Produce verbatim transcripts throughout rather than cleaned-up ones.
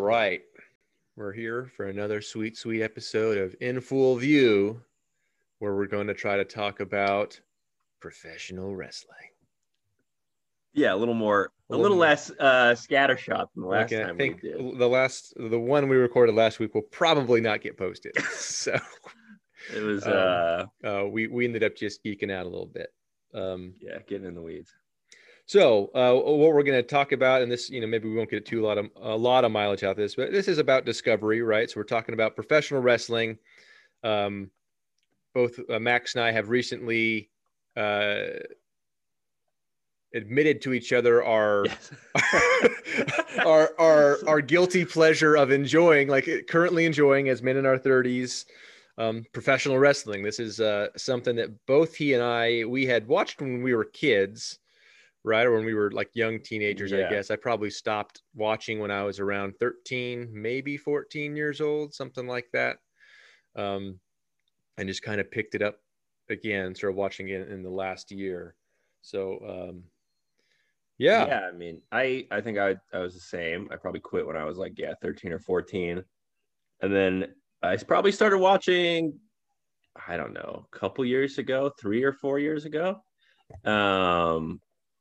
right. We're here for another sweet, sweet episode of In Full View, where we're going to try to talk about professional wrestling. Yeah, a little more, A a little little more. less uh, scattershot than the Like, last I time we think did. the last, the one we recorded last week will probably not get posted. So It was, um, uh, uh, we, we ended up just geeking out a little bit. Um, yeah, getting in the weeds. So uh, what we're going to talk about, and this, you know, maybe we won't get too lot of a lot of mileage out of this, but this is about Discovery, right? So we're talking about professional wrestling. Um, both uh, Max and I have recently uh, admitted to each other our Yes. our our our guilty pleasure of enjoying, like currently enjoying as men in our thirties, um, professional wrestling. This is uh, something that both he and I we had watched when we were kids. Right. Or when we were like young teenagers, I Yeah. guess. I probably stopped watching when I was around thirteen, maybe fourteen years old, something like that. Um, and just kind of picked it up again, started watching it in the last year. So, um, yeah. Yeah, I mean, I, I think I, I was the same. I probably quit when I was like, yeah, thirteen or fourteen. And then I probably started watching, I don't know, a couple years ago, three or four years ago. Um,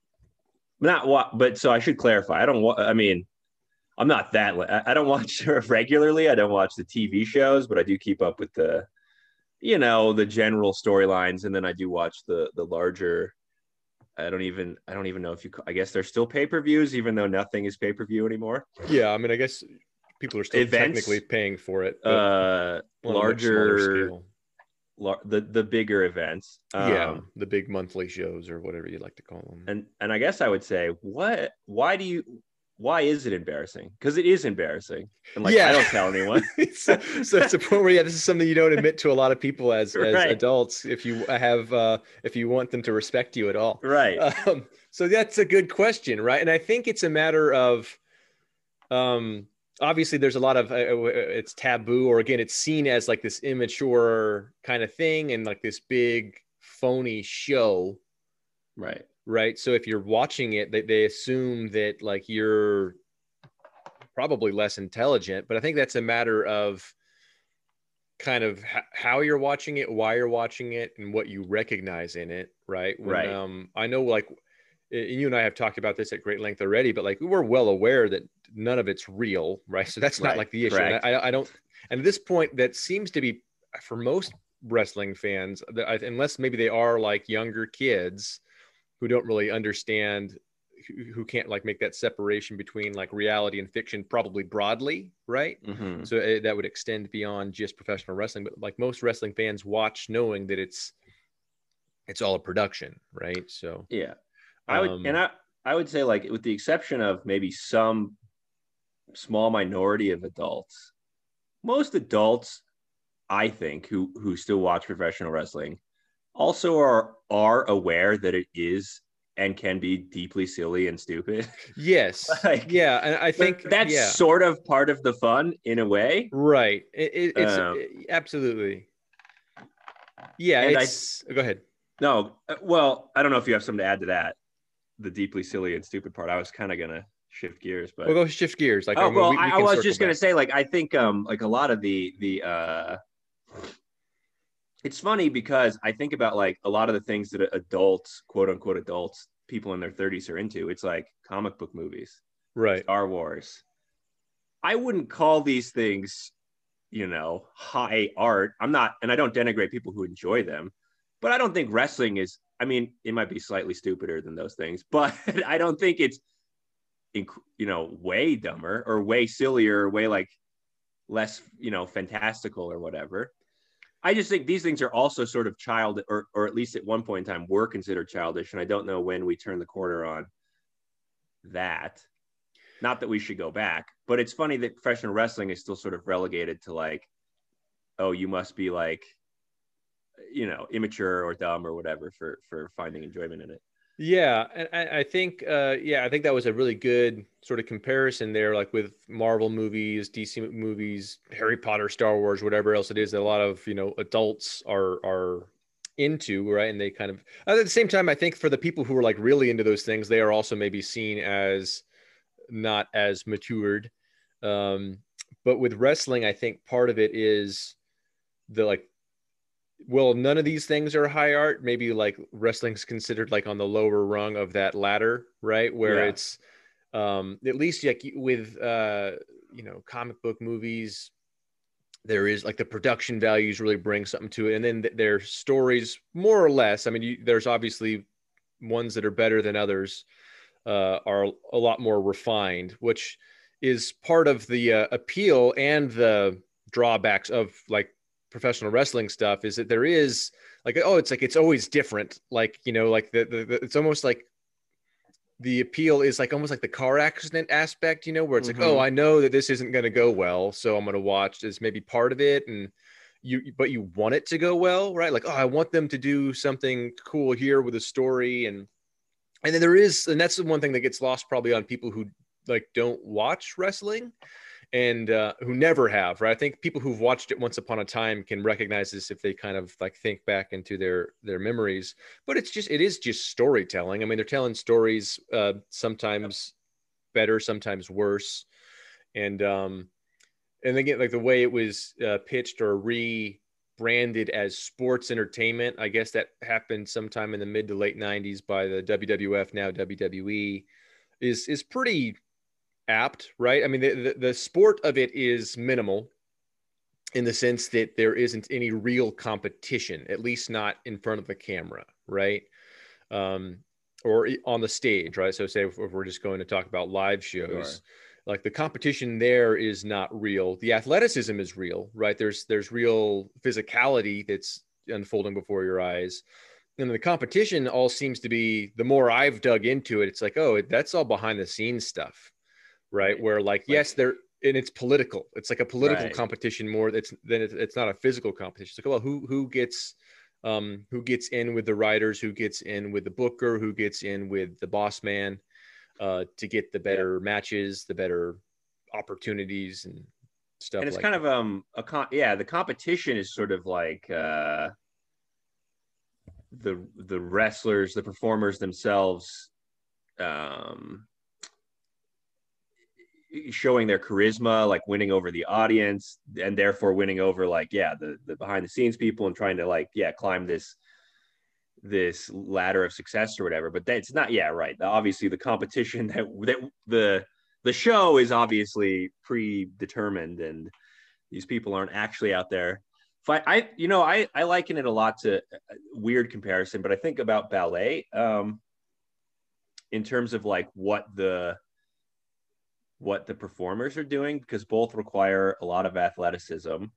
not what, but so I should clarify. I don't want, I mean, I'm not that, I don't watch regularly. I don't watch the T V shows, but I do keep up with the, you know, the general storylines. And then I do watch the, the larger, I don't even, I don't even know if you, I guess there's still pay-per-views, even though nothing is pay-per-view anymore. Yeah. I mean, I guess people are still Events, technically paying for it, but uh, on a much smaller larger, scale. lar- the, the bigger events. Um, Yeah. The big monthly shows or whatever you'd like to call them. And, and I guess I would say, what, why do you, why is it embarrassing? Because it is embarrassing. And like, yeah. I don't tell anyone. so, so it's a point where, yeah, this is something you don't admit to a lot of people as, as Right. adults, if you have, uh, if you want them to respect you at all. Right. Um, so that's a good question. Right. And I think it's a matter of, um, obviously there's a lot of, uh, it's taboo, or again, it's seen as like this immature kind of thing and like this big phony show. Right. Right. So if you're watching it, they, they assume that like you're probably less intelligent, but I think that's a matter of kind of h- how you're watching it, why you're watching it, and what you recognize in it. Right. When, Right. Um, I know, like, and you and I have talked about this at great length already, but like we're well aware that none of it's real. Right. So that's not Right. like the issue. Correct. I, I don't, and at this point, that seems to be for most wrestling fans, that I, unless maybe they are like younger kids who don't really understand, who can't like make that separation between like reality and fiction, probably broadly, right? Mm-hmm. So it, that would extend beyond just professional wrestling, but like most wrestling fans watch knowing that it's it's all a production, right? So Yeah, I would, um, and I I would say, like, with the exception of maybe some small minority of adults, most adults, I think, who who still watch professional wrestling, also are are aware that it is and can be deeply silly and stupid. yes, Like, yeah, and I think but that's yeah, sort of part of the fun in a way. right. It, it, it's Um, it, absolutely, yeah. and I It's go ahead. no, well, I don't know if you have something to add to that, the deeply silly and stupid part. I was kind of gonna shift gears, but We'll go shift gears. Like, oh um, well, we, we I, I can was circle just gonna back. say, like, I think um like a lot of the the uh it's funny because I think about like a lot of the things that adults, quote unquote adults, people in their thirties are into. It's like comic book movies, Right. Star Wars. I wouldn't call these things, you know, high art. I'm not, and I don't denigrate people who enjoy them, but I don't think wrestling is, I mean, it might be slightly stupider than those things, but I don't think it's, you know, way dumber or way sillier or way like less, you know, fantastical or whatever. I just think these things are also sort of child, or or at least at one point in time were considered childish, and I don't know when we turn the corner on that. Not that we should go back, but it's funny that professional wrestling is still sort of relegated to like, oh, you must be like, you know, immature or dumb or whatever for for finding enjoyment in it. Yeah, and I, I think, uh, yeah, I think that was a really good sort of comparison there, like with Marvel movies, D C movies, Harry Potter, Star Wars, whatever else it is that a lot of, you know, adults are are into, right? And they kind of, at the same time, I think for the people who are like really into those things, they are also maybe seen as not as matured. Um, but with wrestling, I think part of it is the like, well, none of these things are high art. Maybe like wrestling's considered like on the lower rung of that ladder, right? Where Yeah. it's um, at least like with uh, you know, comic book movies, there is like the production values really bring something to it, and then th- their stories more or less. I mean, you, there's obviously ones that are better than others, uh, are a lot more refined, which is part of the uh, appeal and the drawbacks of like professional wrestling stuff, is that there is like, oh, it's like it's always different, like, you know, like the, the, the it's almost like the appeal is like almost like the car accident aspect, you know, where it's like, oh, Mm-hmm. I know that this isn't going to go well, so I'm going to watch this, maybe part of it. And you, but you want it to go well, right? Like, oh, I want them to do something cool here with a story. And, and then there is, and that's the one thing that gets lost probably on people who like don't watch wrestling, and uh, who never have, right? I think people who've watched it once upon a time can recognize this if they kind of like think back into their their memories. But it's just, it is just storytelling. I mean, they're telling stories, uh, sometimes better, sometimes worse, and um, and again, like the way it was uh, pitched or rebranded as sports entertainment, I guess that happened sometime in the mid to late nineties by the W W F, now W W E, is is pretty apt, right? I mean, the, the, the sport of it is minimal in the sense that there isn't any real competition, at least not in front of the camera, right? Um, or on the stage, right? So say if, if we're just going to talk about live shows, Sure. like the competition there is not real. The athleticism is real, right? There's there's real physicality that's unfolding before your eyes. And the competition all seems to be, the more I've dug into it, it's like, oh, that's all behind the scenes stuff, right? Right. Where like, Like, yes, they're, and it's political. It's like a political right. competition more. That's then it's, it's not a physical competition. It's like, well, who who gets um, who gets in with the writers, who gets in with the booker, who gets in with the boss man, uh, to get the Yeah. better matches, the better opportunities and And stuff it's like kind that. of um a con yeah, the competition is sort of like uh the the wrestlers, the performers themselves, um showing their charisma, like winning over the audience, and therefore winning over like, yeah, the the behind the scenes people, and trying to like, yeah, climb this this ladder of success or whatever. But that's not, yeah, right. Obviously the competition that that the the show is obviously predetermined, and these people aren't actually out there. But I, you know, I I liken it a lot to a weird comparison, but I think about ballet, um, in terms of like what the what the performers are doing, because both require a lot of athleticism.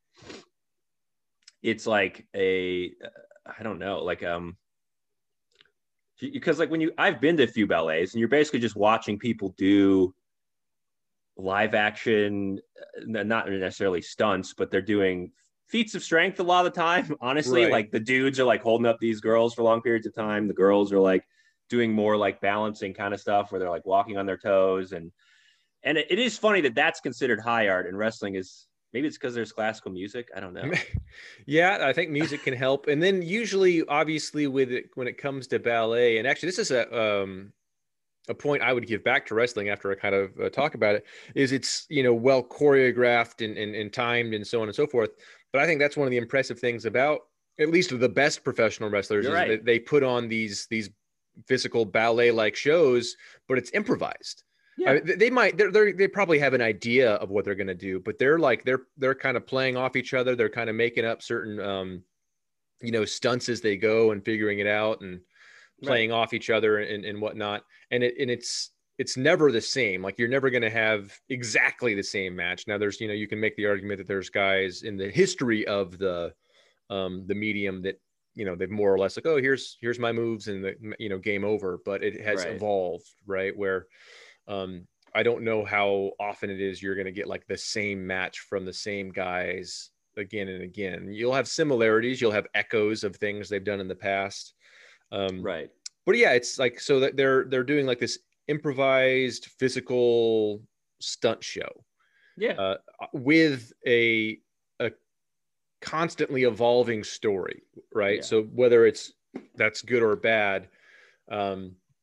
It's like a, I don't know, like um because like when you, I've been to a few ballets and you're basically just watching people do live action, not necessarily stunts, but they're doing feats of strength a lot of the time. Honestly, Right. like the dudes are like holding up these girls for long periods of time. The girls are like doing more like balancing kind of stuff where they're like walking on their toes. And and it, it is funny that that's considered high art, and wrestling is, maybe it's because there's classical music. I don't know. Yeah, I think music can help. And then usually, obviously, with it when it comes to ballet, and actually, this is a um, a point I would give back to wrestling after I kind of uh, talk about it, is it's, you know, well choreographed and, and and timed and so on and so forth. But I think that's one of the impressive things about at least the best professional wrestlers, You're is right. that they put on these these physical ballet like shows, but it's improvised. I Yeah. mean, they might they're, they're they probably have an idea of what they're going to do, but they're like they're they're kind of playing off each other. They're kind of making up certain um, you know, stunts as they go and figuring it out and Right. playing off each other and, and whatnot. And it and it's it's never the same. Like you're never going to have exactly the same match. Now there's, you know, you can make the argument that there's guys in the history of the um, the medium that, you know, they've more or less like, oh, here's here's my moves and the, you know, game over. But it has Right. evolved, right? Where um, I don't know how often it is you're going to get like the same match from the same guys again and again. You'll have similarities, you'll have echoes of things they've done in the past. Um, Right. but yeah, it's like, so that they're they're doing like this improvised physical stunt show, Yeah. uh, with a a constantly evolving story, right? Yeah. So whether it's that's good or bad, um,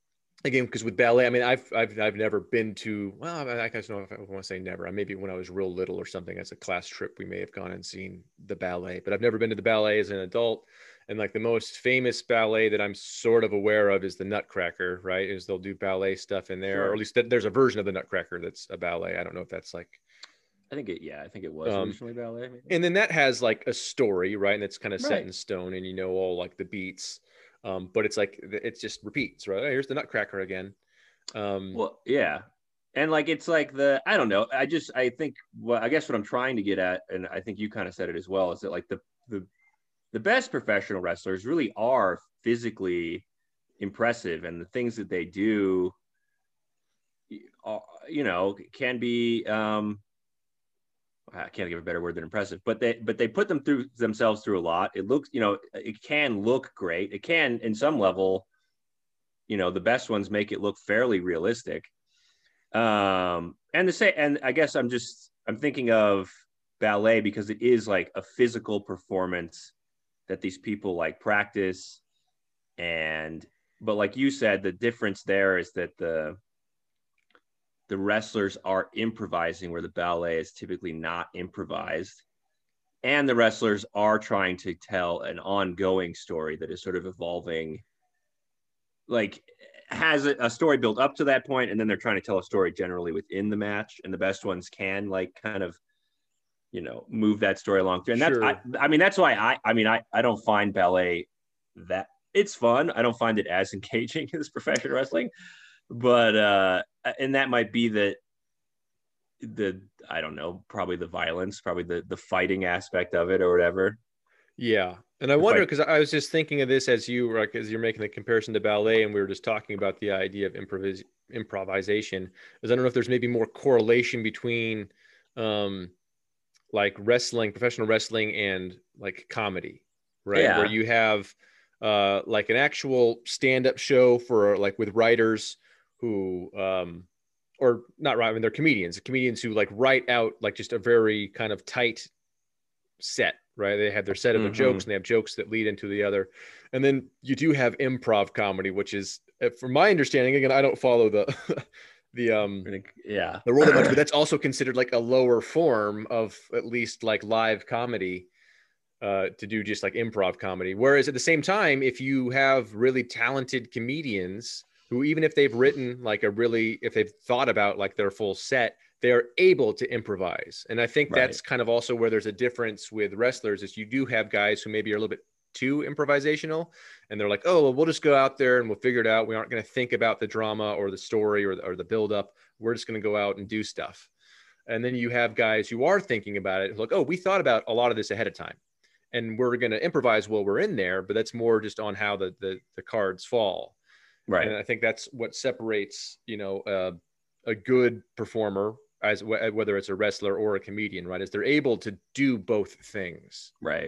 again, because with ballet, I mean, I've I've I've never been to. Well, I, I guess no, if I want to say never. Maybe when I was real little or something, as a class trip, we may have gone and seen the ballet. But I've never been to the ballet as an adult. And like the most famous ballet that I'm sort of aware of is the Nutcracker, right? Is they'll do ballet stuff in there, or Sure. at least th- there's a version of the Nutcracker that's a ballet. I don't know if that's like. I think it. Yeah, I think it was Um, originally ballet. Maybe. and then that has like a story, right? And it's kind of set Right. in stone, and you know all like the beats. Um, but it's like it's just repeats, right? Oh, here's the Nutcracker again. Um, Well, yeah. And like it's like the I don't know. I just I think well, I guess what I'm trying to get at, and I think you kind of said it as well, is that like the the the best professional wrestlers really are physically impressive, and the things that they do, uh, you know, can be um, I can't give a better word than impressive, but they but they put them through themselves through a lot. It looks, you know, it can look great. It can, in some level, you know, the best ones make it look fairly realistic. Um, and the say, and I guess I'm just I'm thinking of ballet because it is like a physical performance that these people like practice, and but like you said, the difference there is that the the wrestlers are improvising where the ballet is typically not improvised, and the wrestlers are trying to tell an ongoing story that is sort of evolving, like has a, a story built up to that point, and then they're trying to tell a story generally within the match, and the best ones can like kind of, you know, move that story along through. And that's I, sure. I mean that's why I I mean I I don't find ballet that it's fun. I don't find it as engaging as professional wrestling, but uh and that might be the the I don't know, probably the violence, probably the the fighting aspect of it or whatever. Yeah. And I The wonder, fight, because I was just thinking of this as you like as you're making the comparison to ballet, and we were just talking about the idea of improvis improvisation, is I don't know if there's maybe more correlation between um like wrestling, professional wrestling, and like comedy, right? Where yeah, you have uh like an actual stand-up show for like with writers who um or not right, I mean they're comedians, comedians who like write out like just a very kind of tight set, right? They have their set of their mm-hmm. jokes and they have jokes that lead into the other. And then you do have improv comedy, which is, uh, from my understanding, again, I don't follow the the um Yeah. the role that much, but that's also considered like a lower form of at least like live comedy, uh, to do just like improv comedy. Whereas at the same time, if you have really talented comedians who, even if they've written like a really, if they've thought about like their full set, they are able to improvise. And I think Right. that's kind of also where there's a difference with wrestlers is you do have guys who maybe are a little bit too improvisational, and they're like, oh, well, we'll just go out there and we'll figure it out. We aren't going to think about the drama or the story or the, or the buildup. We're just going to go out and do stuff. And then you have guys who are thinking about it, like, oh, we thought about a lot of this ahead of time, and we're going to improvise while we're in there. But that's more just on how the the, the cards fall. Right. And I think that's what separates, you know, uh, a good performer, as w- whether it's a wrestler or a comedian, right? Is they're able to do both things. Right.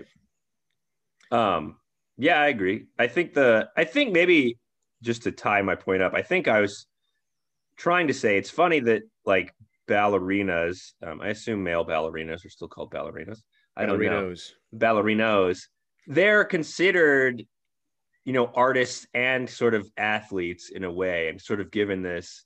Um, yeah, I agree. I think the I think maybe just to tie my point up, I think I was trying to say it's funny that like ballerinas, um, I assume male ballerinas are still called ballerinas. I don't know. Ballerinos. Ballerinos, they're considered, you know, artists and sort of athletes in a way, and sort of given this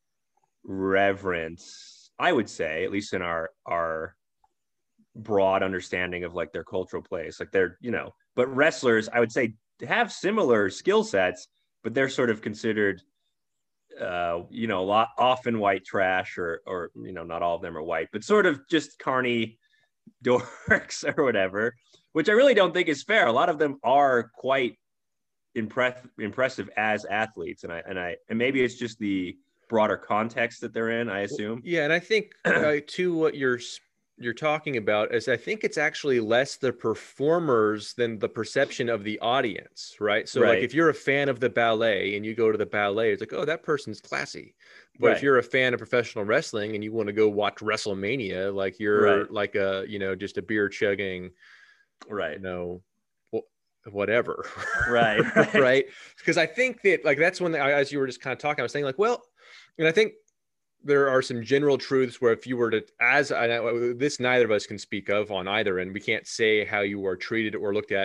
reverence, I would say, at least in our our broad understanding of like their cultural place. Like they're, you know, but wrestlers, I would say, have similar skill sets, but they're sort of considered, uh, you know, a lot often white trash, or, or, you know, not all of them are white, but sort of just carny dorks or whatever, which I really don't think is fair. A lot of them are quite impress impressive as athletes. And I, and I, and maybe it's just the broader context that they're in, I Well, assume. yeah, and I think uh, too what you're you're talking about is I think it's actually less the performers than the perception of the audience, right? So like Right. if you're a fan of the ballet and you go to the ballet, it's like, oh, that person's classy. But if Right. you're a fan of professional wrestling and you want to go watch WrestleMania, like Right. you're like a, you know, just a beer chugging, you Right. know, wh- whatever. Right. Right. Right? Because I think that like that's when, as you were just kind of talking, I was saying like, well, and I think there are some general truths where if you were to, as I, this neither of us can speak of on either end, we can't say how you are treated or looked at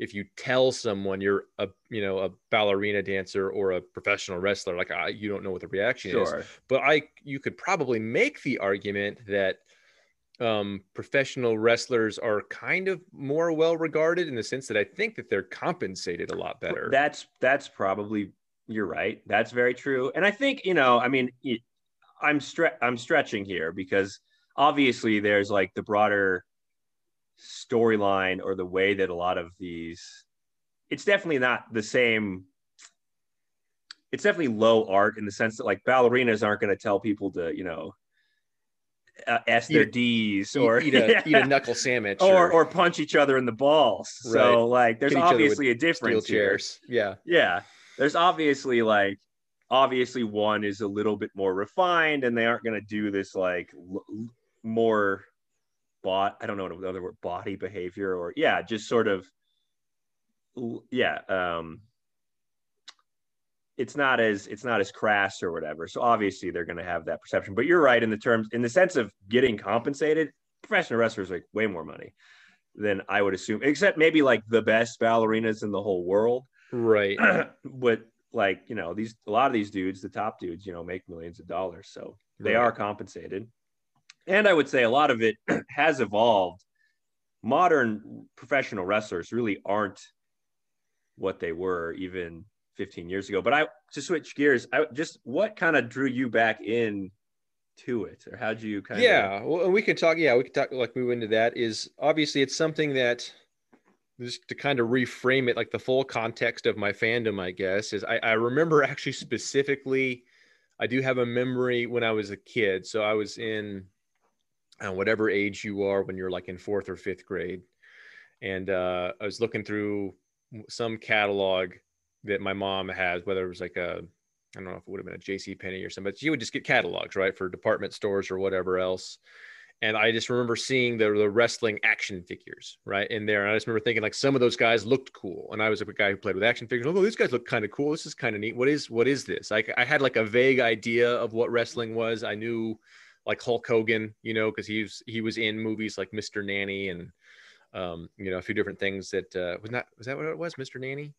if you tell someone you're a, you know, a ballerina dancer or a professional wrestler, like I, you don't know what the reaction Sure. is. But I, you could probably make the argument that um, professional wrestlers are kind of more well regarded in the sense that I think that they're compensated a lot better. That's that's probably, you're right. That's very true. And I think, you know, I mean, I'm stre- I'm stretching here because obviously there's like the broader storyline or the way that a lot of these, it's definitely not the same. It's definitely low art in the sense that like ballerinas aren't going to tell people to, you know, uh, S their D's or eat, eat, a, yeah. eat a knuckle sandwich or, or, or punch each other in the balls. Right. So like there's Hit obviously a difference steel chairs. Here. Yeah. Yeah. There's obviously like, obviously one is a little bit more refined and they aren't going to do this like l- more bot. I don't know what the other word, body behavior or yeah, just sort of, yeah. Um, it's not as it's not as crass or whatever. So obviously they're going to have that perception. But you're right in the terms, in the sense of getting compensated. Professional wrestlers make way more money than I would assume, except maybe like the best ballerinas in the whole world. Right. But like, you know, these a lot of these dudes, the top dudes, you know, make millions of dollars, so they right. are compensated. And I would say a lot of it has evolved. Modern professional wrestlers really aren't what they were even fifteen years ago. But I to switch gears, I just what kind of drew you back in to it, or how'd you kind yeah, of? Yeah, well, we can talk. Yeah, we can talk. Like move into that is obviously it's something that just to kind of reframe it, like the full context of my fandom, I guess, is I, I remember actually specifically, I do have a memory when I was a kid. So I was in uh, whatever age you are when you're like in fourth or fifth grade, and uh, I was looking through some catalog that my mom has, whether it was like a, I don't know if it would have been a J C Penney or something, but she would just get catalogs, right, for department stores or whatever else. And I just remember seeing the, the wrestling action figures right in there. And I just remember thinking like some of those guys looked cool. And I was a guy who played with action figures. Oh, these guys look kind of cool. This is kind of neat. What is, what is this? Like I had like a vague idea of what wrestling was. I knew like Hulk Hogan, you know, cause he was, he was in movies like Mister Nanny and, um, you know, a few different things that, uh, was not, was that what it was? Mister Nanny?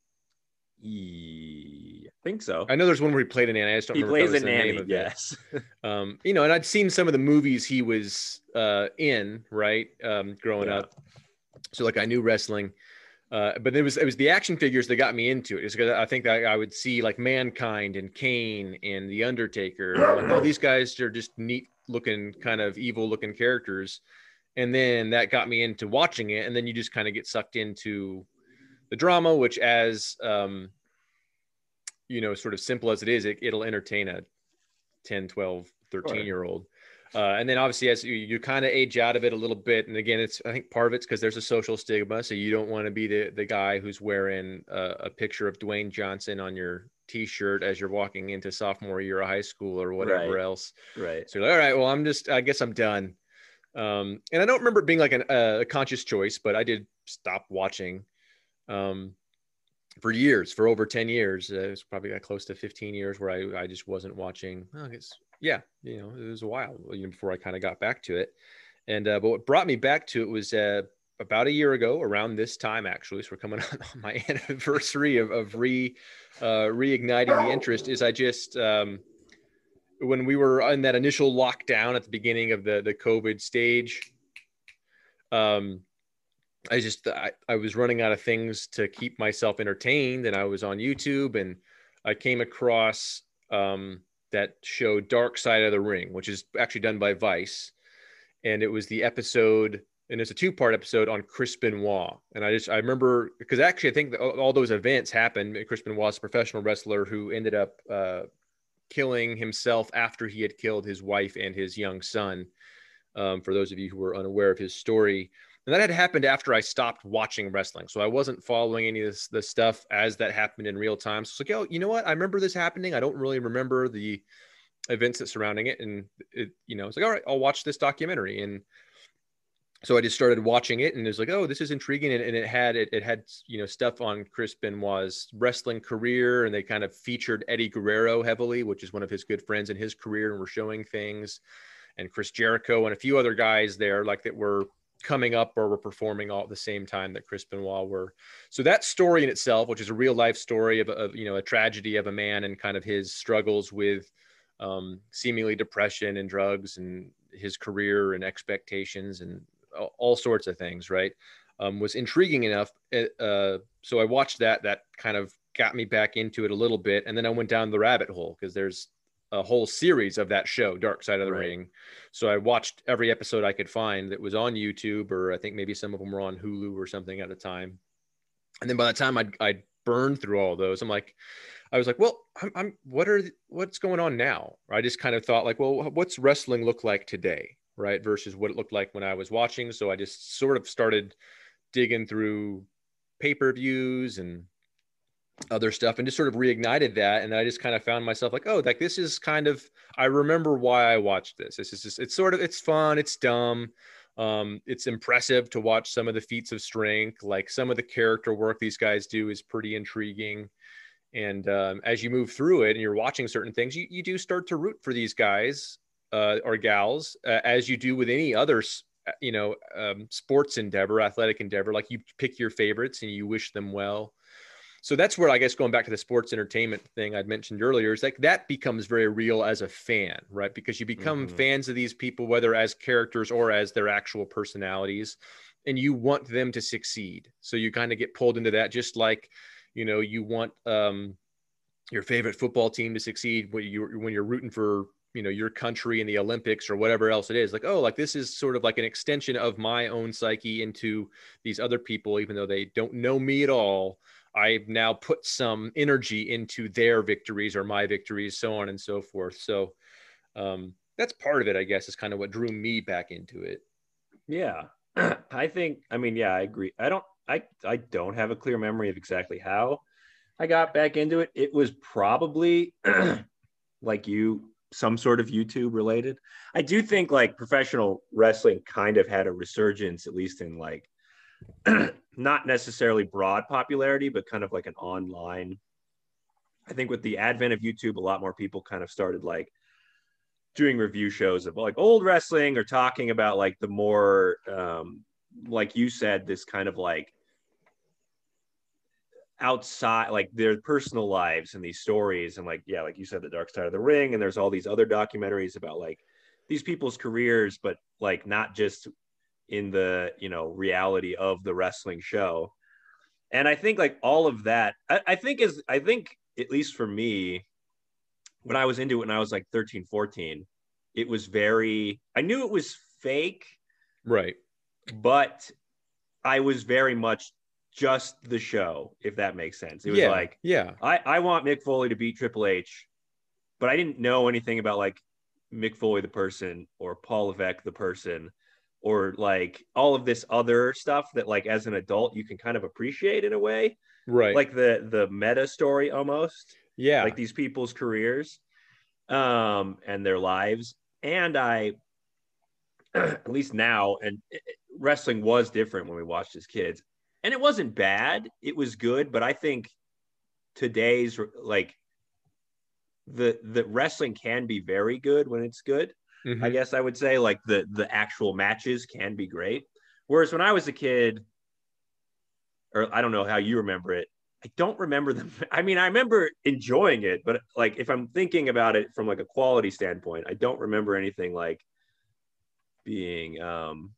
I think so. I know there's one where he played a nanny. I just don't he remember plays if that was a the nanny, name of yes. it. Um, you know, and I'd seen some of the movies he was uh, in, right, um, growing Yeah. up. So like I knew wrestling, uh, but it was it was the action figures that got me into it. It's because I think I, I would see like Mankind and Kane and The Undertaker. And I'm like, oh, these guys are just neat looking, kind of evil looking characters. And then that got me into watching it, and then you just kind of get sucked into the drama, which as um, you know, sort of simple as it is, it, it'll entertain a ten, twelve, thirteen year old. Uh, and then obviously as you, you kind of age out of it a little bit. And again, it's, I think part of it's because there's a social stigma. So you don't want to be the, the guy who's wearing a, a picture of Dwayne Johnson on your t-shirt as you're walking into sophomore year of high school or whatever right. else. Right. So you're like, all right, well, I'm just, I guess I'm done. Um, and I don't remember it being like an, uh, a conscious choice, but I did stop watching. Um, for years, for over ten years. Uh, it was probably got close to fifteen years where I, I just wasn't watching. Well, I guess, yeah, you know, it was a while you know, before I kind of got back to it. And, uh, but what brought me back to it was uh, about a year ago around this time, actually. So we're coming on my anniversary of, of re, uh, reigniting the interest is I just, um, when we were in that initial lockdown at the beginning of the, the COVID stage, um, I just, I, I was running out of things to keep myself entertained, and I was on YouTube, and I came across um, that show Dark Side of the Ring, which is actually done by Vice. And it was the episode, and it's a two part episode on Chris Benoit. And I just, I remember, because actually I think all those events happened. Chris Benoit's a professional wrestler who ended up uh, killing himself after he had killed his wife and his young son. Um, for those of you who were unaware of his story. And that had happened after I stopped watching wrestling. So I wasn't following any of this, this stuff as that happened in real time. So it's like, oh, you know what? I remember this happening. I don't really remember the events that surrounding it. And it, you know, it's like, all right, I'll watch this documentary. And so I just started watching it, and it was like, oh, this is intriguing. And, and it had, it, it had, you know, stuff on Chris Benoit's wrestling career. And they kind of featured Eddie Guerrero heavily, which is one of his good friends in his career. And were showing things, and Chris Jericho and a few other guys there like that were coming up or were performing all at the same time that Chris Benoit were. So that story in itself, which is a real life story of, of you know, a tragedy of a man and kind of his struggles with um, seemingly depression and drugs and his career and expectations and all sorts of things, right? Um, was intriguing enough. Uh, so I watched that. That kind of got me back into it a little bit. And then I went down the rabbit hole because there's a whole series of that show, Dark Side of the right. Ring. So I watched every episode I could find that was on YouTube, or I think maybe some of them were on Hulu or something at the time. And then by the time I'd, I'd burned through all those, I'm like, I was like, well, I'm, I'm what are, what's going on now? I just kind of thought like, well, what's wrestling look like today? Right. Versus what it looked like when I was watching. So I just sort of started digging through pay-per-views and other stuff and just sort of reignited that. And I just kind of found myself like, oh, like this is kind of, I remember why I watched this. This is just, it's sort of, it's fun. It's dumb. Um, it's impressive to watch some of the feats of strength. Like some of the character work these guys do is pretty intriguing. And um, as you move through it and you're watching certain things, you, you do start to root for these guys uh, or gals, uh, as you do with any other, you know, um, sports endeavor, athletic endeavor. Like you pick your favorites and you wish them well. So that's where I guess going back to the sports entertainment thing I'd mentioned earlier is like that becomes very real as a fan, right? Because you become mm-hmm. fans of these people, whether as characters or as their actual personalities, and you want them to succeed. So you kind of get pulled into that, just like, you know, you want um, your favorite football team to succeed when you're, when you're rooting for, you know, your country in the Olympics or whatever else it is. Like, oh, like this is sort of like an extension of my own psyche into these other people, even though they don't know me at all. I've now put some energy into their victories or my victories, so on and so forth. So um, that's part of it, I guess, is kind of what drew me back into it. Yeah, I think, I mean, yeah, I agree. I don't, I, I don't have a clear memory of exactly how I got back into it. It was probably like you, some sort of YouTube related. I do think like professional wrestling kind of had a resurgence, at least in like, not necessarily broad popularity, but kind of like an online. I think with the advent of YouTube, a lot more people kind of started like doing review shows of like old wrestling or talking about like the more, um, like you said, this kind of like outside, like their personal lives and these stories. And like, yeah, like you said, the Dark Side of the Ring. And there's all these other documentaries about like these people's careers, but like not just in the, you know, reality of the wrestling show. And I think like all of that, I, I think is, I think at least for me, when I was into it, when I was like thirteen, fourteen, it was very, I knew it was fake. Right. But I was very much just the show, if that makes sense. It was yeah, like, yeah, I, I want Mick Foley to beat Triple H, but I didn't know anything about like Mick Foley, the person, or Paul Levesque, the person, or like all of this other stuff that like as an adult you can kind of appreciate in a way, right? Like the the meta story almost, yeah, like these people's careers um and their lives. And I at least now, and it, wrestling was different when we watched as kids, and it wasn't bad, it was good, but I think today's like the the wrestling can be very good when it's good. Mm-hmm. I guess I would say like the the actual matches can be great. Whereas when I was a kid, or I don't know how you remember it, I don't remember them. I mean, I remember enjoying it, but like if I'm thinking about it from like a quality standpoint, I don't remember anything like being um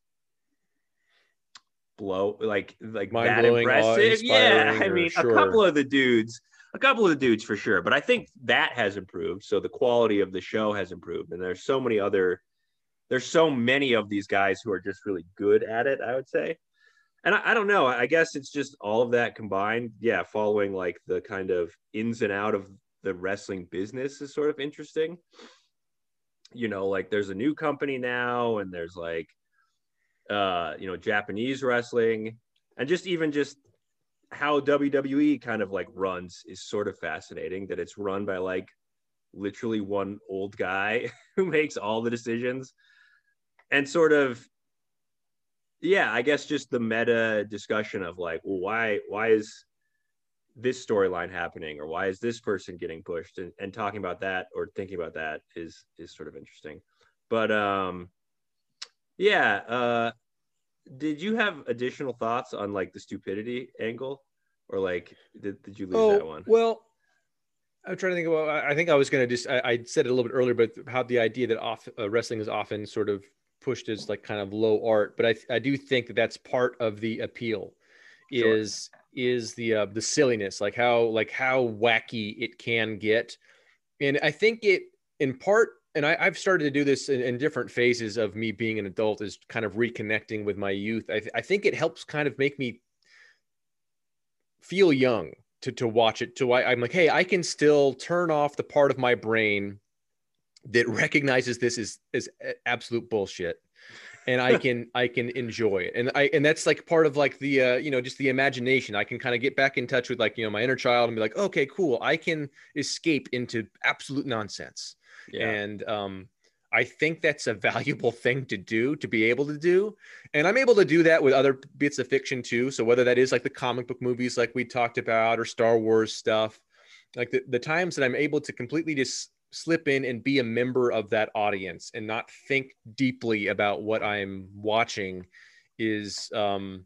blow like like that impressive. Yeah, I mean, sure. a couple of the dudes. A couple of the dudes for sure, but I think that has improved. So the quality of the show has improved, and there's so many other, there's so many of these guys who are just really good at it, I would say. And I, I don't know, I guess it's just all of that combined. Yeah, following like the kind of ins and out of the wrestling business is sort of interesting. You know, like there's a new company now, and there's like, uh, you know, Japanese wrestling, and just even just how W W E kind of like runs is sort of fascinating, that it's run by like literally one old guy who makes all the decisions. And sort of, yeah, I guess just the meta discussion of like, well, why, why is this storyline happening, or why is this person getting pushed, and, and talking about that or thinking about that is, is sort of interesting. But um, yeah, uh, did you have additional thoughts on like the stupidity angle, or like did, did you lose that Oh, one? well, I'm trying to think about, I think I was going to just, I, I said it a little bit earlier, but how the idea that off, uh, wrestling is often sort of pushed as like kind of low art, but I, I do think that that's part of the appeal Sure. is, is the, uh, the silliness, like how, like how wacky it can get. And I think it in part, and I, I've started to do this in, in different phases of me being an adult, is kind of reconnecting with my youth. I, I think it helps kind of make me feel young to to watch it. To I, I'm like, hey, I can still turn off the part of my brain that recognizes this is is absolute bullshit, and I can I can enjoy it. And I and that's like part of like the uh, you know, just the imagination. I can kind of get back in touch with like, you know, my inner child and be like, okay, cool. I can escape into absolute nonsense. Yeah. And um I think that's a valuable thing to do, to be able to do. And I'm able to do that with other bits of fiction too. So whether that is like the comic book movies like we talked about, or Star Wars stuff, like the, the times that I'm able to completely just slip in and be a member of that audience and not think deeply about what I'm watching is um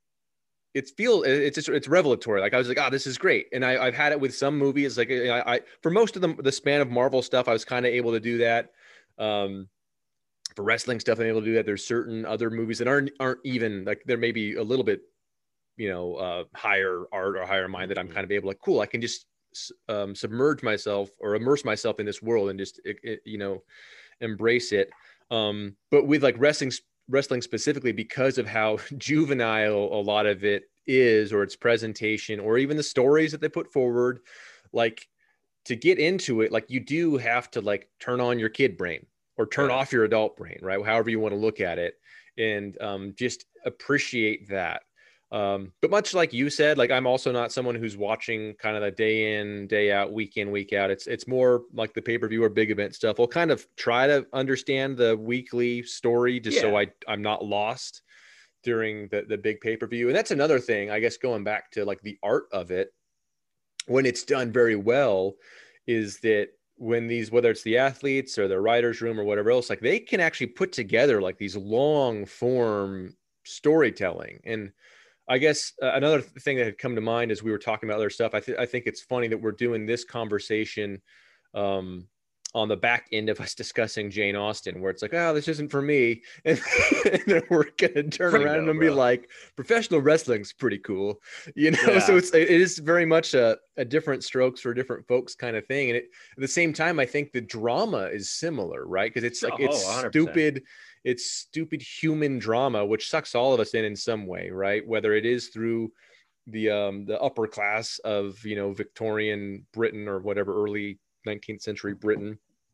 it's feel it's just it's revelatory. Like I was like, oh, this is great. And I, I've had it with some movies. Like I, I for most of the the span of Marvel stuff, I was kind of able to do that. Um, for wrestling stuff, I'm able to do that. There's certain other movies that aren't aren't even like, there may be a little bit, you know, uh, higher art or higher mind that I'm kind of able like, cool, I can just um, submerge myself or immerse myself in this world and just, it, it, you know, embrace it. Um, but with like wrestling, wrestling specifically, because of how juvenile a lot of it is, or its presentation, or even the stories that they put forward, like to get into it, like you do have to like turn on your kid brain or turn Yeah. off your adult brain, right? However you want to look at it, and um, just appreciate that. Um, but much like you said, like I'm also not someone who's watching kind of the day in, day out, week in, week out. It's it's more like the pay-per-view or big event stuff. I'll kind of try to understand the weekly story just so Yeah. I I'm not lost during the the big pay-per-view. And that's another thing, I guess, going back to like the art of it, when it's done very well, is that when these, whether it's the athletes or the writers room or whatever else, like they can actually put together like these long form storytelling. And I guess uh, another thing that had come to mind as we were talking about other stuff, I, th- I think it's funny that we're doing this conversation um, on the back end of us discussing Jane Austen, where it's like, oh, this isn't for me. And, and then we're going to turn I around know, and be bro. like, professional wrestling's pretty cool, you know? Yeah. So it's, it is very much a, a different strokes for different folks kind of thing. And it, at the same time, I think the drama is similar, right? Because it's Sure. like, it's Oh, one hundred percent. stupid it's stupid human drama, which sucks all of us in in some way, right? Whether it is through the um, the upper class of, you know, Victorian Britain or whatever, early nineteenth century Britain,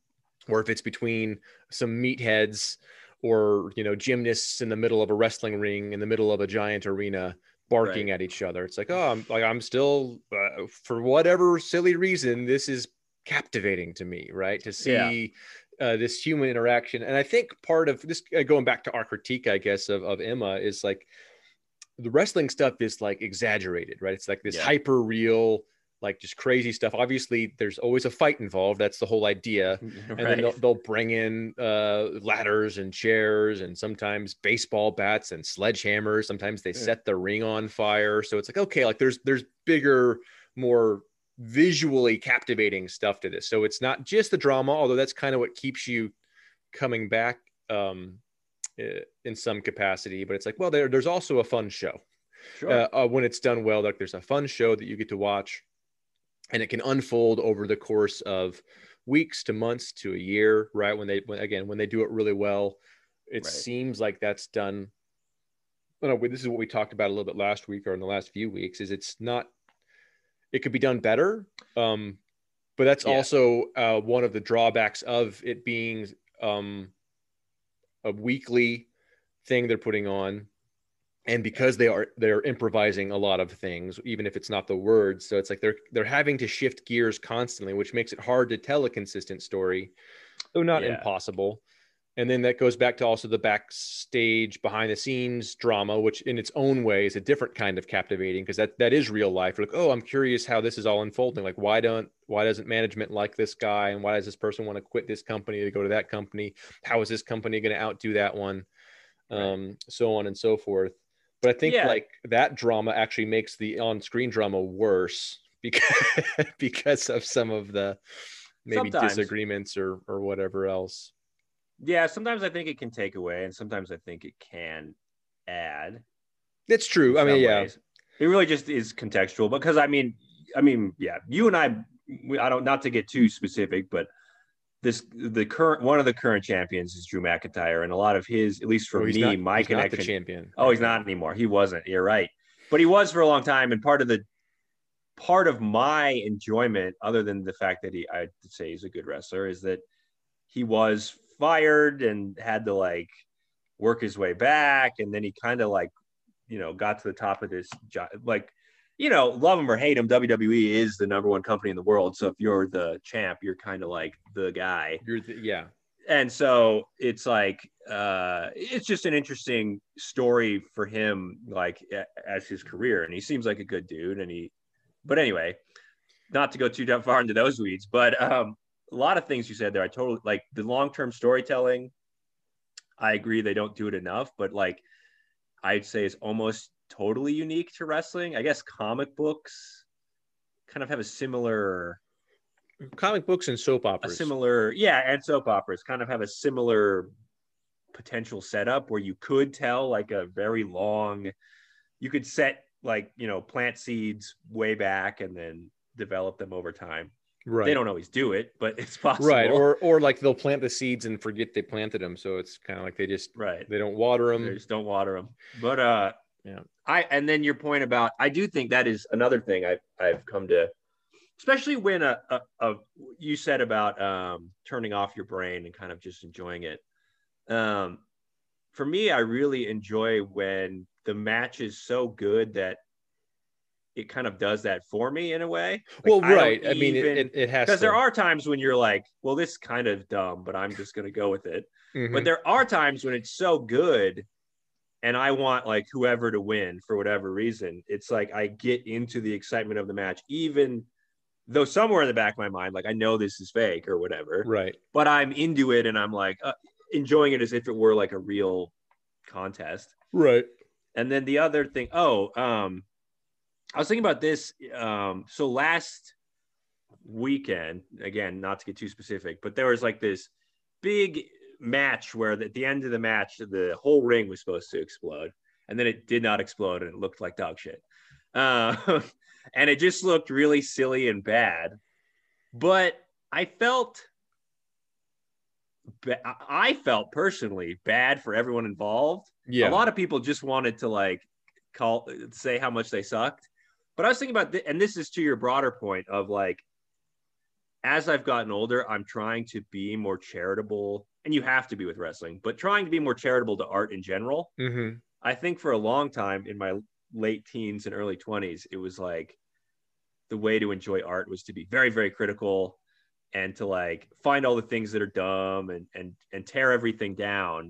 or if it's between some meatheads or, you know, gymnasts in the middle of a wrestling ring in the middle of a giant arena barking Right. at each other. It's like, oh, I'm like, I'm still uh, for whatever silly reason, this is captivating to me, right? To Yeah. see uh, this human interaction. And I think part of this, uh, going back to our critique, I guess, of, of Emma, is like the wrestling stuff is like exaggerated, right? It's like this Yeah. hyper real, like just crazy stuff. Obviously, there's always a fight involved. That's the whole idea. And then Right. they'll, they'll bring in uh, ladders and chairs and sometimes baseball bats and sledgehammers. Sometimes they Yeah. set the ring on fire. So it's like, okay, like there's there's bigger, more visually captivating stuff to this. So it's not just the drama, although that's kind of what keeps you coming back um, in some capacity. But it's like, well, there, there's also a fun show. Sure. Uh, uh, when it's done well, like there's a fun show that you get to watch, and it can unfold over the course of weeks to months to a year, right? When they, when, again, when they do it really well, it Right. seems like that's done. I don't know, this is what we talked about a little bit last week or in the last few weeks, is it's not, it could be done better. Um, but that's Yeah. also uh, one of the drawbacks of it being um, a weekly thing they're putting on. And because they are they're improvising a lot of things, even if it's not the words, so it's like they're they're having to shift gears constantly, which makes it hard to tell a consistent story, though not Yeah. impossible. And then that goes back to also the backstage, behind the scenes drama, which in its own way is a different kind of captivating, because that that is real life. We're like, oh, I'm curious how this is all unfolding. Like, why don't why doesn't management like this guy, and why does this person want to quit this company to go to that company? How is this company going to outdo that one? Right. um, so on and so forth. But I think Yeah. like that drama actually makes the on-screen drama worse because because of some of the maybe Sometimes. disagreements or or whatever else. Yeah. Sometimes I think it can take away, and sometimes I think it can add It's in true. I mean, some yeah, ways. It really just is contextual because I mean, I mean, yeah, you and I, we, I don't, not to get too specific, but this, the current, one of the current champions is Drew McIntyre. And a lot of his, at least for well, he's me, not my he's not the connection, champion oh, right he's now. not anymore. He wasn't. You're right. But he was for a long time. And part of the, part of my enjoyment, other than the fact that he, I'd say he's a good wrestler, is that he was fired and had to like work his way back. And then he kind of like, you know, got to the top of this job. Like, you know, love him or hate him, W W E is the number one company in the world. So if you're the champ, you're kind of like the guy. You're the, yeah. And so it's like, uh, it's just an interesting story for him, like as his career. And he seems like a good dude. And he, but anyway, not to go too far into those weeds, but um, a lot of things you said there, I totally like the long-term storytelling. I agree they don't do it enough, but like I'd say is almost totally unique to wrestling. I guess comic books kind of have a similar Comic books and soap a operas. similar yeah, and soap operas kind of have a similar potential setup where you could tell like a very long, you could set like, you know, plant seeds way back and then develop them over time. They Right. don't always do it, but it's Right. possible. Or or like they'll plant the seeds and forget they planted them. So it's kind of like they just Right. they don't water They them. just don't water them. But uh Yeah. I and then your point about I do think that is another thing I've I've come to, especially when a, a, a you said about um, turning off your brain and kind of just enjoying it. Um, for me, I really enjoy when the match is so good that it kind of does that for me in a way. Like Well, I don't right. I mean, it even it, it has because there to. are times when you're like, well, this is kind of dumb, but I'm just gonna go with it. But Mm-hmm. there are times when it's so good and I want like whoever to win for whatever reason. It's like I get into the excitement of the match, even though somewhere in the back of my mind, like I know this is fake or whatever, Right. but I'm into it and I'm like uh, enjoying it as if it were like a real contest. Right. And then the other thing, oh, um, I was thinking about this. Um, so last weekend, again, not to get too specific, but there was like this big match where at the end of the match, the whole ring was supposed to explode, and then it did not explode, and it looked like dog shit. Uh, and it just looked really silly and bad. But I felt, I felt personally bad for everyone involved. A Yeah. lot of people just wanted to like call, say how much they sucked. But I was thinking about, th- and this is to your broader point of like, as I've gotten older, I'm trying to be more charitable, and you have to be with wrestling, but trying to be more charitable to art in general. Mm-hmm. I think for a long time in my late teens and early twenties, it was like the way to enjoy art was to be very, very critical and to like find all the things that are dumb and and and tear everything down.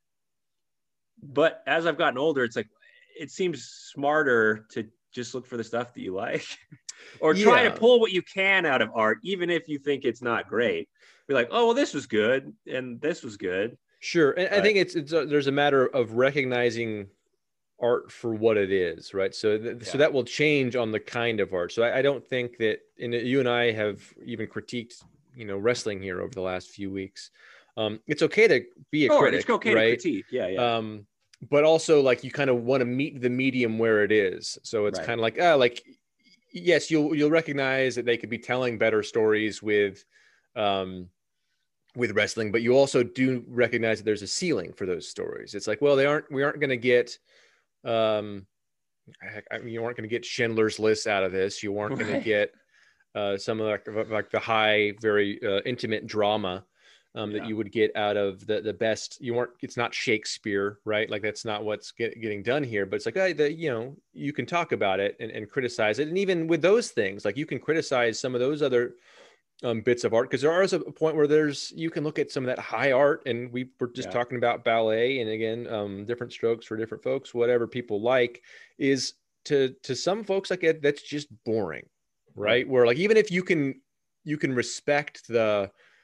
But as I've gotten older, it's like it seems smarter to just look for the stuff that you like or try to Yeah. pull what you can out of art, even if you think it's not great. Be like, oh, well, this was good and this was good. Sure. And I But think it's it's a, there's a matter of recognizing art for what it is, right? So th- so yeah, that will change on the kind of art. So I, I don't think that, and you and I have even critiqued, you know, wrestling here over the last few weeks. Um, it's okay to be a sure, it's critic, okay to right? critique. Yeah, yeah, Um, but also like you kind of want to meet the medium where it is. So it's right. kind of like, ah, like yes, you'll you'll recognize that they could be telling better stories with, um, with wrestling, but you also do recognize that there's a ceiling for those stories. It's like, well, they aren't, we aren't going to get, um, I mean, you aren't going to get Schindler's List out of this. You weren't going to Right. get uh, some of like, like the high, very uh, intimate drama um, that Yeah, you would get out of the the best. You weren't. It's not Shakespeare, right? Like that's not what's get, getting done here. But it's like, hey, the, you know, you can talk about it and, and criticize it, and even with those things, like you can criticize some of those other um, bits of art because there is a point where there's you can look at some of that high art, and we were just yeah, talking about ballet, and again, um, different strokes for different folks. Whatever people like is to to some folks like it that's just boring, right? right. Where like even if you can you can respect the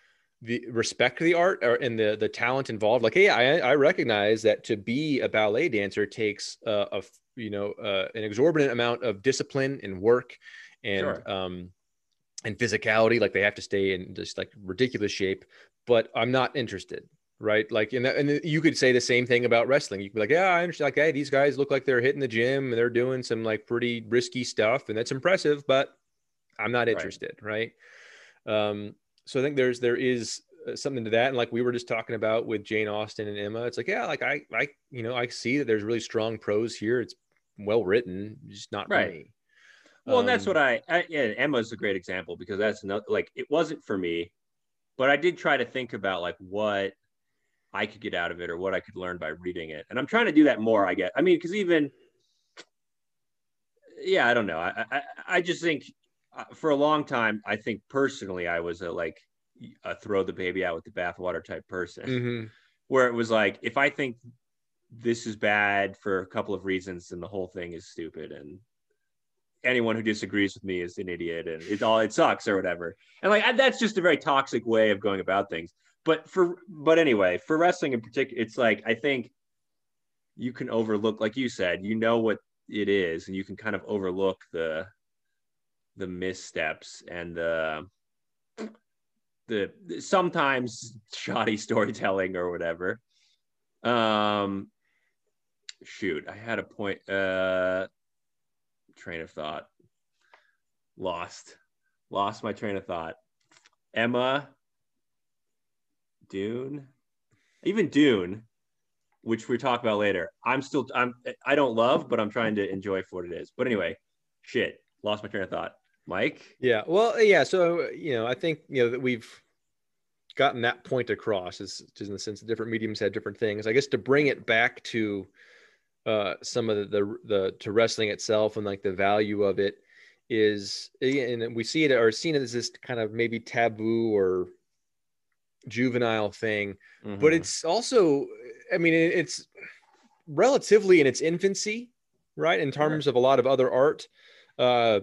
the respect the art or and the the talent involved. Like, hey, I I recognize that to be a ballet dancer takes uh, a you know uh, an exorbitant amount of discipline and work and Sure. um and physicality. Like they have to stay in just like ridiculous shape. But I'm not interested. Right. Like, and, and you could say the same thing about wrestling. You could be like, yeah, I understand. Like, hey, these guys look like they're hitting the gym and they're doing some like pretty risky stuff. And that's impressive, but I'm not Right. interested. Right. Um, so I think there's, there is uh, something to that. And like we were just talking about with Jane Austen and Emma, it's like, yeah, like I, I, you know, I see that there's really strong prose here. It's well written, just not for Right. me. Well, and that's what Um, I, I yeah, Emma's a great example because that's not like it wasn't for me, but I did try to think about like what I could get out of it or what I could learn by reading it. And I'm trying to do that more, I guess. I mean, because even, yeah, I don't know. I, I, I just think uh, for a long time, I think personally, I was a like a throw the baby out with the bathwater type person mm-hmm. where it was like, if I think this is bad for a couple of reasons, then the whole thing is stupid. And anyone who disagrees with me is an idiot and it all, it sucks or whatever. And like, that's just a very toxic way of going about things. But for, but anyway, for wrestling in particular, it's like, I think you can overlook, like you said, you know what it is, and you can kind of overlook the, the missteps and the, the sometimes shoddy storytelling or whatever. Um, shoot, I had a point, uh, train of thought, lost, lost my train of thought. Emma, Dune, even Dune, which we talk about later. I'm still, I'm, I don't love, but I'm trying to enjoy for what it is. But anyway, shit, lost my train of thought. Mike? Yeah. Well, yeah. So, you know, I think, you know, that we've gotten that point across is just in the sense that different mediums had different things. I guess to bring it back to uh, some of the, the, the, to wrestling itself and like the value of it is, and we see it or seen it as this kind of maybe taboo or juvenile thing, mm-hmm. but it's also, I mean, it's relatively in its infancy, right? In terms sure. of a lot of other art. Uh,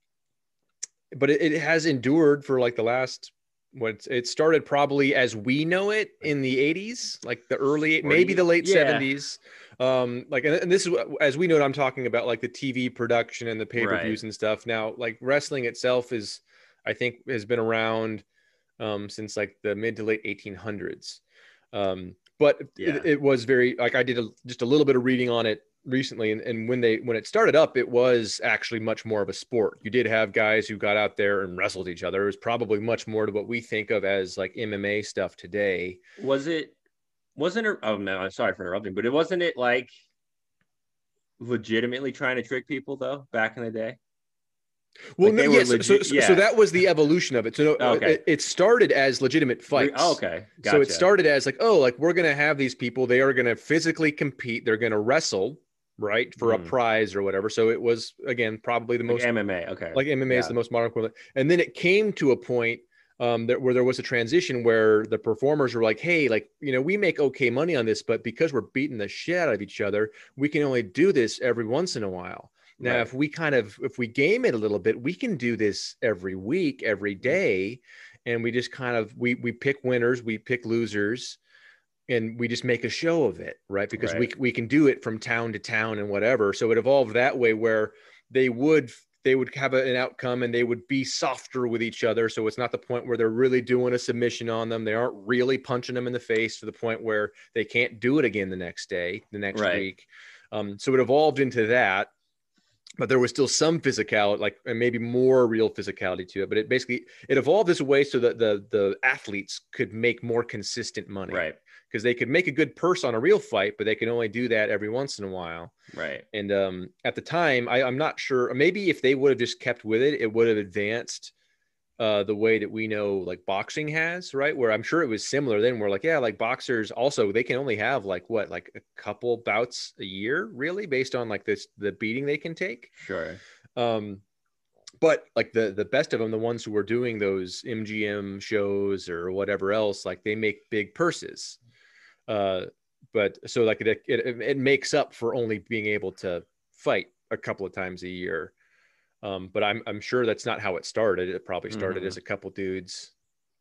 but it, it has endured for like the last, what it started probably as we know it in the eighties, like the early, maybe the late yeah. seventies. Um, like, and, and this is, as we know it, I'm talking about like the T V production and the pay-per-views right. and stuff. Now, like wrestling itself is, I think has been around um, since like the mid to late eighteen hundreds. Um, but yeah. it, it was very, like I did a, just a little bit of reading on it recently. And, and when they, when it started up, it was actually much more of a sport. You did have guys who got out there and wrestled each other. It was probably much more to what we think of as like M M A stuff today. Was it, wasn't it, oh man, I'm sorry for interrupting, but it wasn't it like legitimately trying to trick people though, back in the day? Well, like no, yes, legit, so, so, yeah. so that was the evolution of it. So okay. it, it started as legitimate fights. Oh, okay. Gotcha. So it started as like, oh, like we're going to have these people, they are going to physically compete. They're going to wrestle, right, for mm. a prize or whatever. So it was, again, probably the most like M M A. Okay. Like M M A yeah. is the most modern equivalent. And then it came to a point um, that, where there was a transition where the performers were like, hey, like, you know, we make okay money on this, but because we're beating the shit out of each other, we can only do this every once in a while. Now, right. if we kind of, if we game it a little bit, we can do this every week, every day. And we just kind of, we, we pick winners, we pick losers, and we just make a show of it, right? Because right. we, we can do it from town to town and whatever. So it evolved that way where they would, they would have a, an outcome and they would be softer with each other. So it's not the point where they're really doing a submission on them. They aren't really punching them in the face to the point where they can't do it again the next day, the next right. week. Um, so it evolved into that. But there was still some physicality, like, and maybe more real physicality to it. But it basically, it evolved this way so that the the athletes could make more consistent money. Right. Because they could make a good purse on a real fight, but they can only do that every once in a while. Right. And um, at the time, I, I'm not sure, maybe if they would have just kept with it, it would have advanced uh, the way that we know like boxing has, right? Where I'm sure it was similar then. We're like, yeah, like boxers also, they can only have like what, like a couple bouts a year, really, based on like this, the beating they can take. Sure. Um, but like the, the best of them, the ones who were doing those M G M shows or whatever else, like they make big purses. Uh, but so like it, it, it makes up for only being able to fight a couple of times a year. Um, but I'm I'm sure that's not how it started. It probably started mm-hmm. as a couple dudes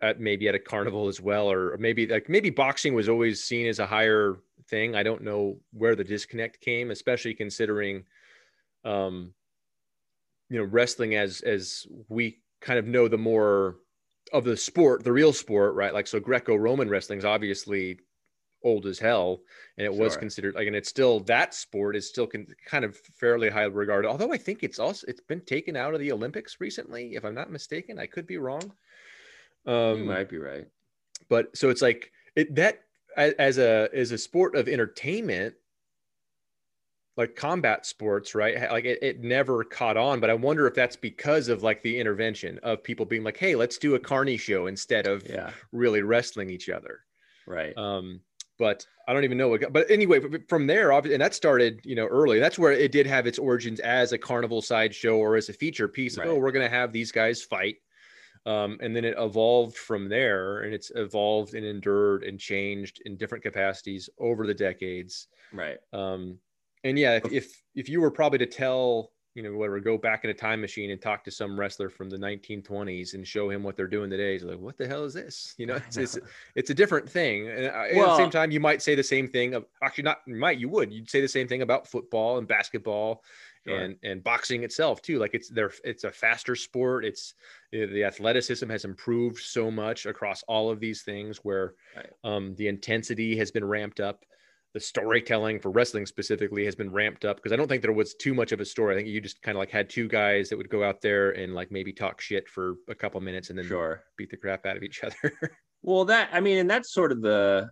at maybe at a carnival as well, or maybe like maybe boxing was always seen as a higher thing. I don't know where the disconnect came, especially considering, um, you know, wrestling as as we kind of know the more of the sport, the real sport, right? Like so, Greco-Roman wrestling is obviously old as hell, and it was Sure. considered like, and it's still that sport is still con- kind of fairly high regarded. Although I think it's also it's been taken out of the Olympics recently, if I'm not mistaken. I could be wrong. You Um, might be right. but so it's like it that as a as a sport of entertainment, like combat sports, right? Like it, it never caught on, but I wonder if that's because of like the intervention of people being like, hey, let's do a carny show instead of Yeah. really wrestling each other. Right. Um, but I don't even know what, but anyway, from there, and that started, you know, early. That's where it did have its origins as a carnival sideshow or as a feature piece of, Right. oh, we're going to have these guys fight. Um, and then it evolved from there, and it's evolved and endured and changed in different capacities over the decades. Right. Um, and yeah, if, if, if you were probably to tell, you know, whatever, go back in a time machine and talk to some wrestler from the nineteen twenties and show him what they're doing today, he's like, what the hell is this? You know, it's, it's, it's a different thing. And well, at the same time, you might say the same thing of, actually not, you might, you would, you'd say the same thing about football and basketball. Sure. and, and boxing itself too. Like it's there, it's a faster sport. It's the athleticism has improved so much across all of these things where right. um, the intensity has been ramped up. The storytelling for wrestling specifically has been ramped up because I don't think there was too much of a story. I think you just kind of like had two guys that would go out there and like maybe talk shit for a couple minutes and then sure. beat the crap out of each other. Well, that, I mean, and that's sort of the,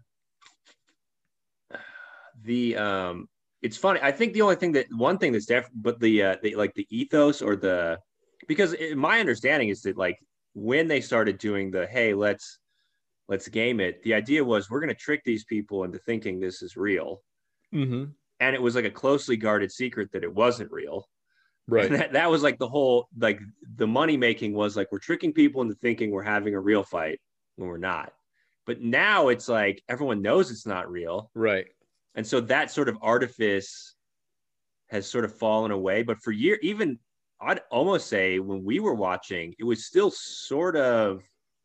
the, um, it's funny. I think the only thing that one thing that's different, but the, uh, the, like the ethos or the, because it, my understanding is that like when they started doing the, hey, let's, let's game it. The idea was we're going to trick these people into thinking this is real. Mm-hmm. And it was like a closely guarded secret that it wasn't real. Right. And that, that was like the whole, like the money making was like, we're tricking people into thinking we're having a real fight when we're not. But now it's like, everyone knows it's not real. Right. And so that sort of artifice has sort of fallen away. But for years, even I'd almost say when we were watching, it was still sort of,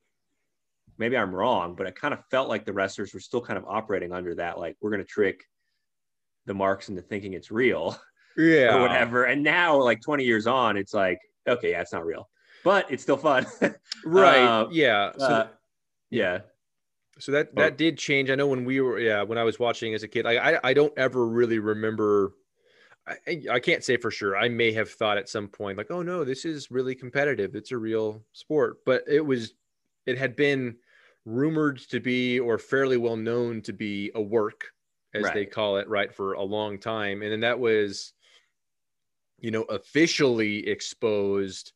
maybe I'm wrong, but it kind of felt like the wrestlers were still kind of operating under that. Like we're going to trick the marks into thinking it's real. Yeah. Or whatever. And now like twenty years on, it's like, okay, yeah, it's not real, but it's still fun. Right. Uh, yeah. So, uh, yeah. So that, that did change. I know when we were, yeah, when I was watching as a kid, I, I, I don't ever really remember. I, I can't say for sure. I may have thought at some point like, oh no, this is really competitive. It's a real sport, but it was, it had been rumored to be, or fairly well known to be a work, as right. they call it, right, for a long time. And then that was, you know, officially exposed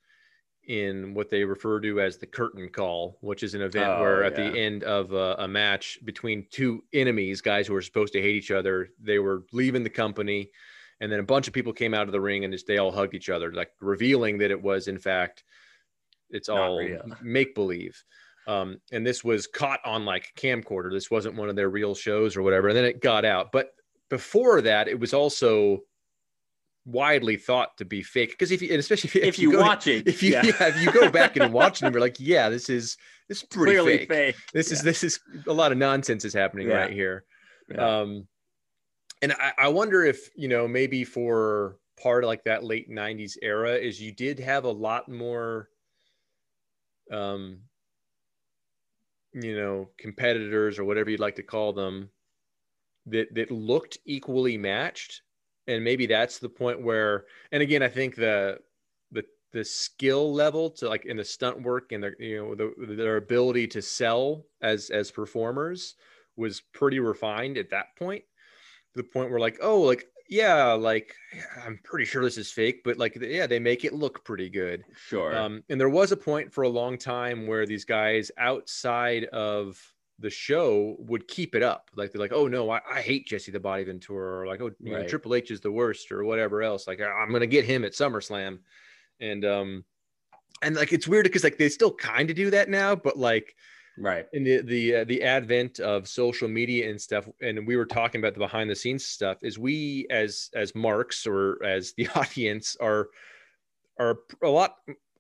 in what they refer to as the curtain call, which is an event oh, where at yeah. the end of a, a match between two enemies, guys who were supposed to hate each other, they were leaving the company. And then a bunch of people came out of the ring and just, they all hugged each other, like revealing that it was, in fact, it's Not all make believe. Um, and this was caught on like camcorder. This wasn't one of their real shows or whatever. And then it got out. But before that, it was also widely thought to be fake. Because if you, and especially if, if, if you, you watch it, if you, yeah. yeah, if you go back and watch it, and you're like, yeah, this is, this is pretty Clearly fake. fake. This yeah. is, this is a lot of nonsense is happening yeah. right here. Yeah. Um, and I, I wonder if, you know, maybe for part of like that late nineties era is you did have a lot more, um, you know, competitors or whatever you'd like to call them that, that looked equally matched. And maybe that's the point where, and again, I think the, the, the skill level to like in the stunt work and the, you know, the, their ability to sell as, as performers was pretty refined at that point, to the point where like, oh, like, yeah, like I'm pretty sure this is fake, but like, yeah, they make it look pretty good. Sure. Um, and there was a point for a long time where these guys outside of the show would keep it up. Like they're like, oh no, I, I hate Jesse the Body Ventura, or like, oh, you right. know, Triple H is the worst, or whatever else. Like I'm going to get him at SummerSlam. And, um, and like, it's weird because like they still kind of do that now, but like, right. in the, the, uh, the advent of social media and stuff. And we were talking about the behind the scenes stuff is we as, as marks or as the audience are, are a lot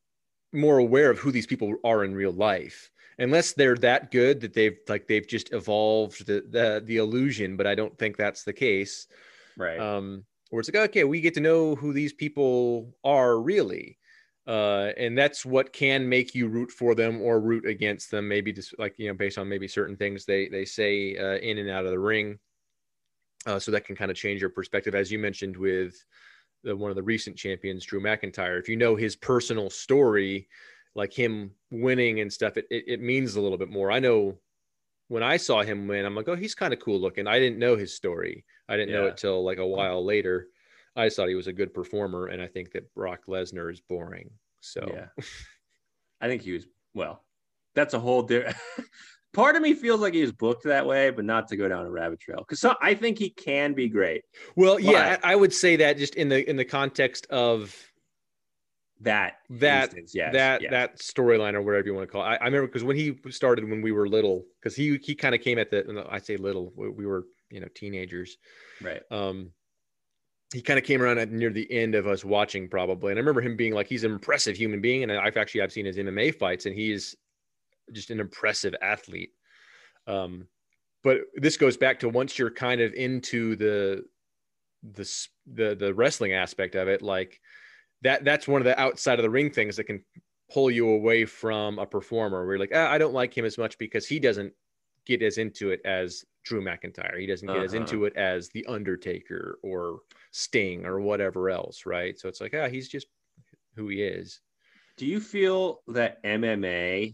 more aware of who these people are in real life, unless they're that good that they've like they've just evolved the the, the illusion. But I don't think that's the case. Right. Um, where it's like, okay, we get to know who these people are really. Uh, and that's what can make you root for them or root against them. Maybe just like, you know, based on maybe certain things they, they say uh, in and out of the ring. Uh, so that can kind of change your perspective. As you mentioned with the, one of the recent champions, Drew McIntyre, if you know his personal story, like him winning and stuff, it, it, it means a little bit more. I know when I saw him win, I'm like, oh, he's kind of cool looking. I didn't know his story. I didn't Yeah. know it till like a while later. I just thought he was a good performer. And I think that Brock Lesnar is boring. So yeah, I think he was, well, that's a whole different, part of me feels like he was booked that way, but not to go down a rabbit trail. Cause so, I think he can be great. Well, but yeah, I, I would say that just in the, in the context of that, that, instance, yes, that, yes. that storyline or whatever you want to call it. I, I remember because when he started, when we were little, cause he, he kind of came at the, I say little, we were, you know, teenagers. Right. Um, he kind of came around at near the end of us watching probably. And I remember him being like, he's an impressive human being. And I've actually, I've seen his M M A fights and he's just an impressive athlete. Um, but this goes back to once you're kind of into the, the, the, the wrestling aspect of it, like that, that's one of the outside of the ring things that can pull you away from a performer where you're like, ah, I don't like him as much because he doesn't get as into it as Drew McIntyre. He doesn't get uh-huh. as into it as The Undertaker or Sting or whatever else, right? So it's like, ah, he's just who he is. Do you feel that M M A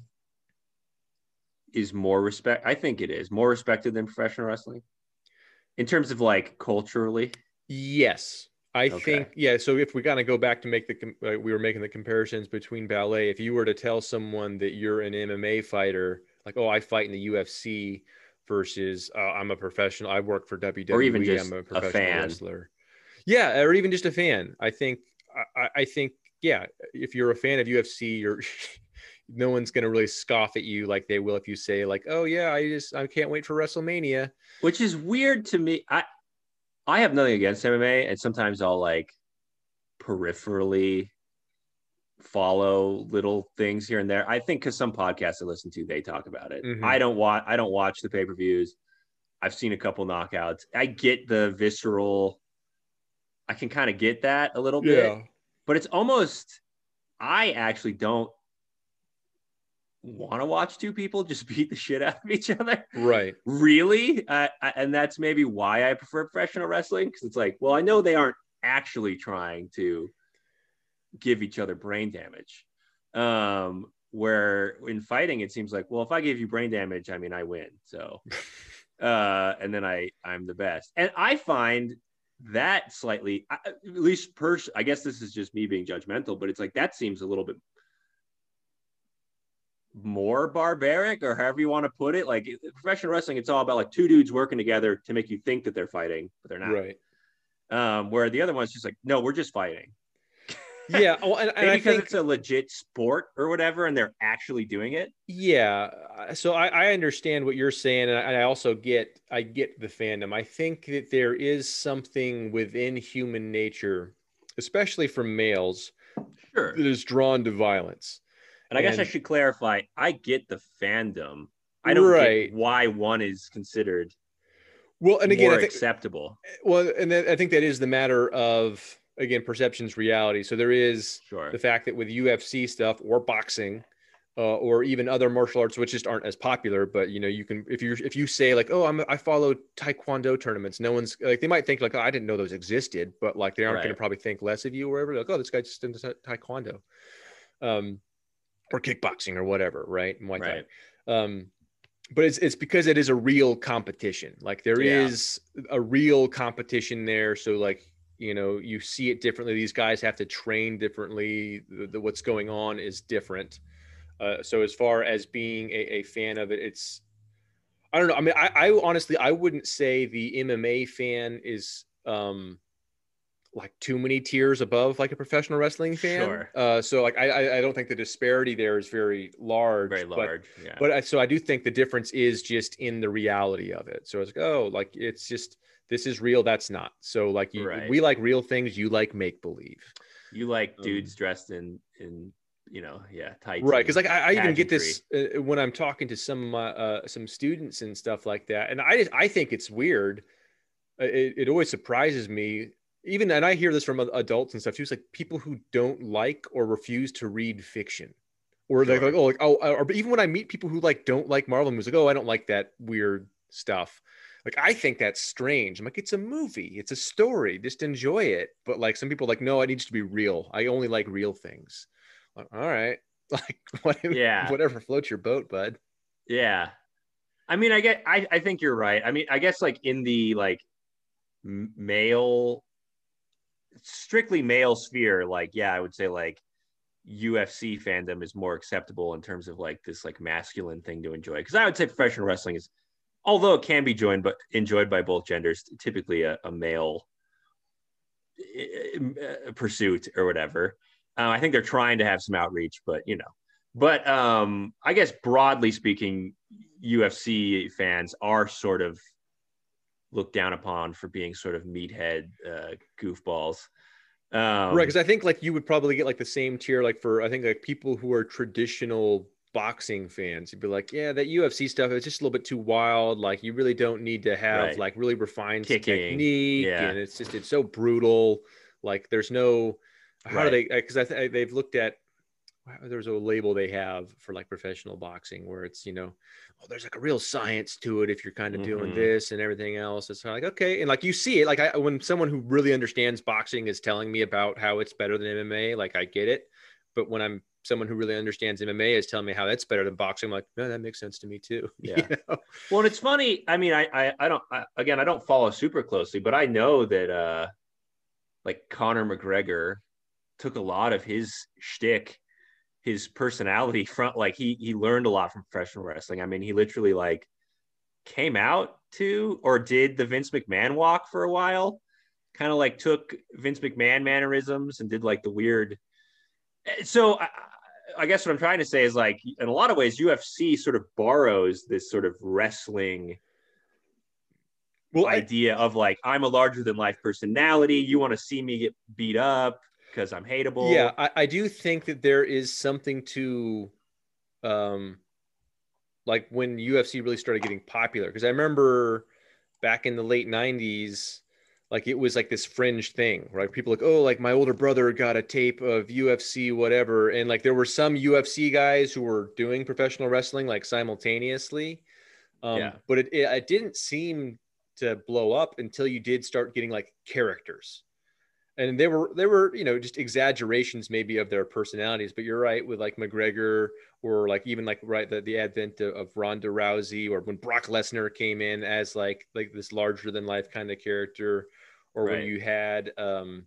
is more respect? I think it is more respected than professional wrestling in terms of like culturally. Yes, I okay. think, yeah. So if we kind of go back to make the, uh, we were making the comparisons between ballet. If you were to tell someone that you're an M M A fighter, like, oh, I fight in the U F C versus uh, I'm a professional, I work for W W E, or even just I'm a professional a fan. wrestler. Yeah, or even just a fan. I think, I, I think, yeah, if you're a fan of U F C, you're no one's going to really scoff at you like they will if you say like, oh yeah, I just, I can't wait for WrestleMania. Which is weird to me. I, I have nothing against M M A, and sometimes I'll like peripherally follow little things here and there. I think because some podcasts I listen to, they talk about it. Mm-hmm. I don't watch. I don't watch the pay-per-views. I've seen a couple knockouts. I get the visceral. I can kind of get that a little bit, yeah. But it's almost. I actually don't want to watch two people just beat the shit out of each other. Right. Really? Uh, and that's maybe why I prefer professional wrestling. Because it's like, well, I know they aren't actually trying to give each other brain damage. Um, where in fighting, it seems like, well, if I give you brain damage, I mean, I win. So, uh, and then I, I'm the best. And I find that slightly, at least pers- I guess this is just me being judgmental, but it's like, that seems a little bit more barbaric, or however you want to put it. Like professional wrestling, it's all about like two dudes working together to make you think that they're fighting, but they're not. Right. Um, where the other one's just like, no, we're just fighting. Yeah. Well, and, and Maybe I because think it's a legit sport or whatever, and they're actually doing it. Yeah. So I, I understand what you're saying. And I, and I also get, I get the fandom. I think that there is something within human nature, especially from males, sure, that is drawn to violence. And I guess I should clarify, I get the fandom. I don't right. get why one is considered well, and again, more I think, acceptable. Well, and then I think that is the matter of, again, perception's reality. So there is sure. the fact that with U F C stuff or boxing uh, or even other martial arts, which just aren't as popular, but you know, you can, if you if you say like, oh, I'm, I follow Taekwondo tournaments, no one's like, they might think like, oh, I didn't know those existed, but like, they aren't right. going to probably think less of you or whatever. Like, oh, this guy's just into Taekwondo. Um, or kickboxing or whatever, right? Muay Thai. Right. Um, but it's it's because it is a real competition. Like there yeah. is a real competition there. So like, you know, you see it differently. These guys have to train differently. The, the, what's going on is different. Uh, so as far as being a, a fan of it, it's, I don't know. I mean, I, I honestly, I wouldn't say the M M A fan is, um, like too many tiers above like a professional wrestling fan. Sure. Uh, so like, I, I don't think the disparity there is very large, very large. But, yeah. but I, so I do think the difference is just in the reality of it. So it's like, oh, like, it's just, this is real. That's not. So like you, right. we like real things. You like make believe. You like dudes um, dressed in, in, you know, yeah, tights. Right, because like I, I even get pageantry. this uh, when I'm talking to some of my, uh, some students and stuff like that, and I just I think it's weird. Uh, It, it always surprises me, even, and I hear this from adults and stuff too. It's like people who don't like or refuse to read fiction, or they're like, Sure. oh, like oh, or even when I meet people who like don't like Marvel movies, like, oh, I don't like that weird stuff. Like I think that's strange. I'm like, it's a movie, it's a story, just enjoy it. But like some people are like, no, it needs to be real. I only like real things. Like, all right, like Yeah. whatever floats your boat, bud. Yeah. I mean, I get, I, I think you're right. I mean, I guess like in the like male, strictly male sphere, like, yeah, I would say like U F C fandom is more acceptable in terms of like this like masculine thing to enjoy. Cause I would say professional wrestling is, although it can be joined, but enjoyed by both genders, typically a, a male uh, pursuit or whatever. Uh, I think they're trying to have some outreach, but you know, but um, I guess broadly speaking, U F C fans are sort of looked down upon for being sort of meathead uh, goofballs. Right, Um, because I think like you would probably get like the same tier like for I think like people who are traditional boxing fans. You'd be like, yeah, that U F C stuff is just a little bit too wild. Like you really don't need to have right. like really refined Kicking. technique, Yeah. and it's just it's so brutal. Like there's no how do Right. they? Because I th- they've looked at there's a label they have for like professional boxing where it's you know oh there's like a real science to it if you're kind of doing Mm-hmm. this and everything else. It's kind of like okay, and like you see it like I, when someone who really understands boxing is telling me about how it's better than M M A, like I get it. But when I'm someone who really understands M M A is telling me how that's better than boxing, I'm like no, that makes sense to me too. Yeah. You know? Well, and it's funny. I mean, I I, I don't I, again I don't follow super closely, but I know that uh like Conor McGregor took a lot of his shtick, his personality from like he he learned a lot from professional wrestling. I mean, he literally like came out to or did the Vince McMahon walk for a while, kind of like took Vince McMahon mannerisms and did like the weird. So I, I guess what I'm trying to say is like in a lot of ways, U F C sort of borrows this sort of wrestling Well, I, idea of like I'm a larger than life personality. You want to see me get beat up because I'm yeah, hateable. I, I do think that there is something to um like when U F C really started getting popular. Because I remember back in the late nineties, like it was like this fringe thing, right? People like, oh, like my older brother got a tape of U F C, whatever. And like there were some U F C guys who were doing professional wrestling like simultaneously. Um, Yeah. but it, it, it didn't seem to blow up until you did start getting like characters and they were they were you know just exaggerations maybe of their personalities, but you're right with like McGregor or like even like right the, the advent of, of Ronda Rousey or when Brock Lesnar came in as like like this larger than life kind of character, or when Right. you had um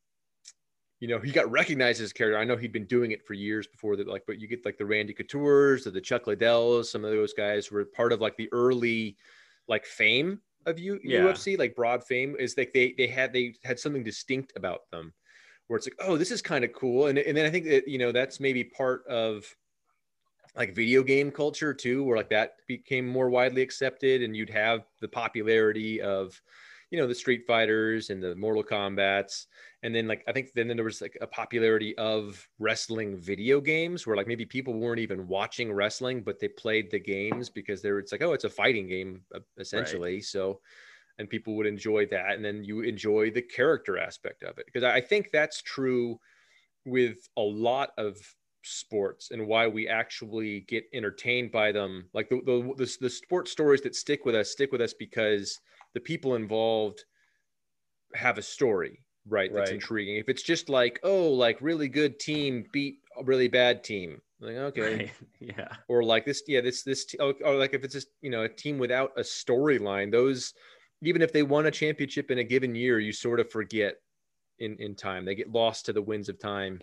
you know he got recognized as a character. I know he'd been doing it for years before that, like, but you get like the Randy Couture's or the Chuck Liddells, some of those guys were part of like the early like fame of U- Yeah. UFC, like broad fame, is like they they had they had something distinct about them, where it's like, oh, this is kind of cool, and and then I think that you know that's maybe part of like video game culture too, where like that became more widely accepted, and you'd have the popularity of you know the Street Fighters and the Mortal Kombats, and then like I think then, then there was like a popularity of wrestling video games where like maybe people weren't even watching wrestling but they played the games because they were it's like oh it's a fighting game Right. essentially. So and people would enjoy that, and then you enjoy the character aspect of it, because I think that's true with a lot of sports and why we actually get entertained by them. Like the the, the, the sports stories that stick with us stick with us because the people involved have a story, right? That's Right. intriguing. If it's just like, oh, like really good team beat a really bad team, like okay, Right. Yeah. or like this, yeah, this this or like if it's just you know a team without a storyline, those even if they won a championship in a given year, you sort of forget in in time. They get lost to the winds of time.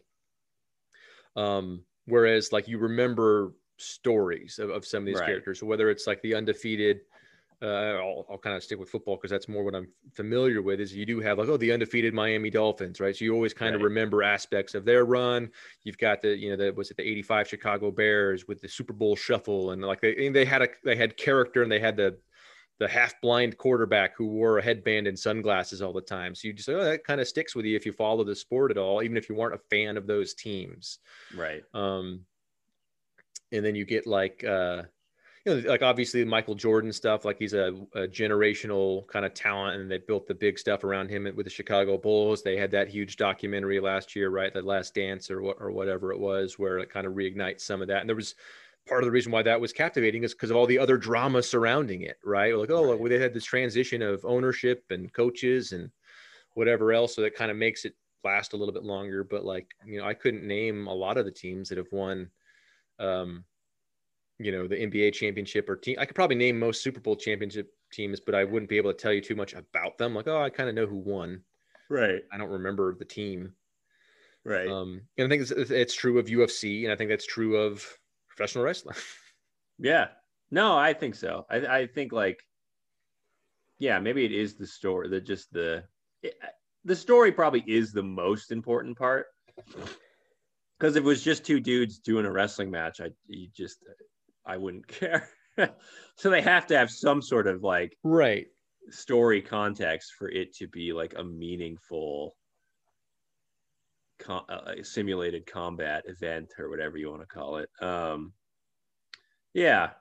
Um, whereas like you remember stories of, of some of these Right. characters, so whether it's like the undefeated uh, I'll, I'll kind of stick with football because that's more what I'm familiar with. Is you do have like oh the undefeated Miami Dolphins, right? So you always kind of Right. remember aspects of their run. You've got the you know the was it the eighty-five Chicago Bears with the Super Bowl shuffle, and like they they had a they had character and they had the the half-blind quarterback who wore a headband and sunglasses all the time. So you just, oh, that kind of sticks with you if you follow the sport at all, even if you weren't a fan of those teams. Right. Um, and then you get like, uh, you know, like obviously Michael Jordan stuff, like he's a, a generational kind of talent, and they built the big stuff around him with the Chicago Bulls. They had that huge documentary last year, right? The Last Dance or what, or whatever it was, where it kind of reignites some of that. And there was part of the reason why that was captivating is because of all the other drama surrounding it, right? Like, oh, right. Look, they had this transition of ownership and coaches and whatever else. So that kind of makes it last a little bit longer. But like, you know, I couldn't name a lot of the teams that have won, um, you know, the N B A championship or team. I could probably name most Super Bowl championship teams, but I wouldn't be able to tell you too much about them. Like, oh, I kind of know who won. Right. I don't remember the team. Right. Um, and I think it's, it's true of U F C, and I think that's true of professional wrestling. Yeah. No, I think so. I, I think like, yeah, maybe it is the story that just the, it, the story probably is the most important part. Because if it was just two dudes doing a wrestling match, I you just, I wouldn't care. So they have to have some sort of like right story context for it to be like a meaningful com- uh, simulated combat event or whatever you want to call it. Um, yeah,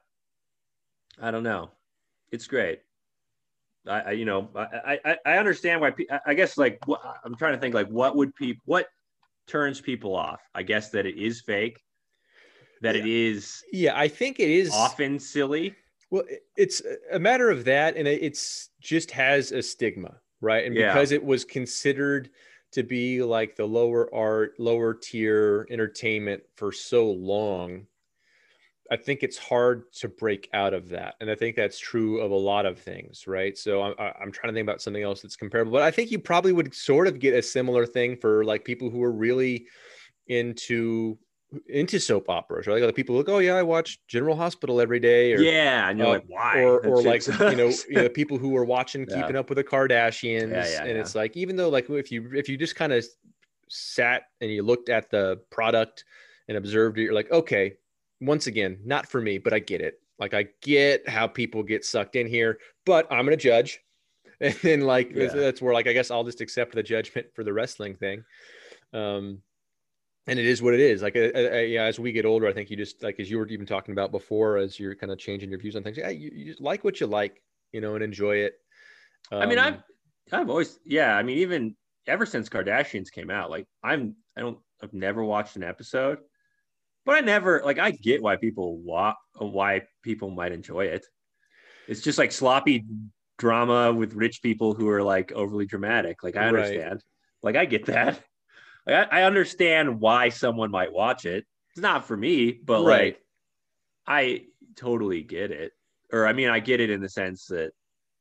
I don't know. It's great. I, I you know, I, I, I understand why. Pe- I guess like what, I'm trying to think like what would people what turns people off. I guess that it is fake. That yeah. it is. Yeah, I think it is often silly. Well, it's a matter of that, and it's just has a stigma, right? And yeah. because it was considered to be like the lower art, lower tier entertainment for so long, I think it's hard to break out of that. And I think that's true of a lot of things, right? So I'm, I'm trying to think about something else that's comparable, but I think you probably would sort of get a similar thing for like people who are really into into soap operas, right? Like the people look, oh yeah, I watch General Hospital every day, or yeah, and you're uh, like, why? Or or like you know, you know, people who are watching yeah. Keeping Up with the Kardashians, yeah, yeah, and yeah. it's like, even though like if you if you just kind of sat and you looked at the product and observed it, you're like, okay, once again, not for me, but I get it. Like I get how people get sucked in here, but I'm gonna judge, and then like yeah. that's where like I guess I'll just accept the judgment for the wrestling thing. Um, And it is what it is. Like, uh, uh, yeah, as we get older, I think you just like, as you were even talking about before, as you're kind of changing your views on things, yeah, you, you just like what you like, you know, and enjoy it. Um, I mean, I've, I've always, yeah. I mean, even ever since Kardashians came out, like I'm, I don't, I've never watched an episode, but I never, like, I get why people wa- why people might enjoy it. It's just like sloppy drama with rich people who are like overly dramatic. Like, I understand. Right. Like, I get that. I understand why someone might watch it. It's not for me, but right. like, I totally get it. Or, I mean, I get it in the sense that,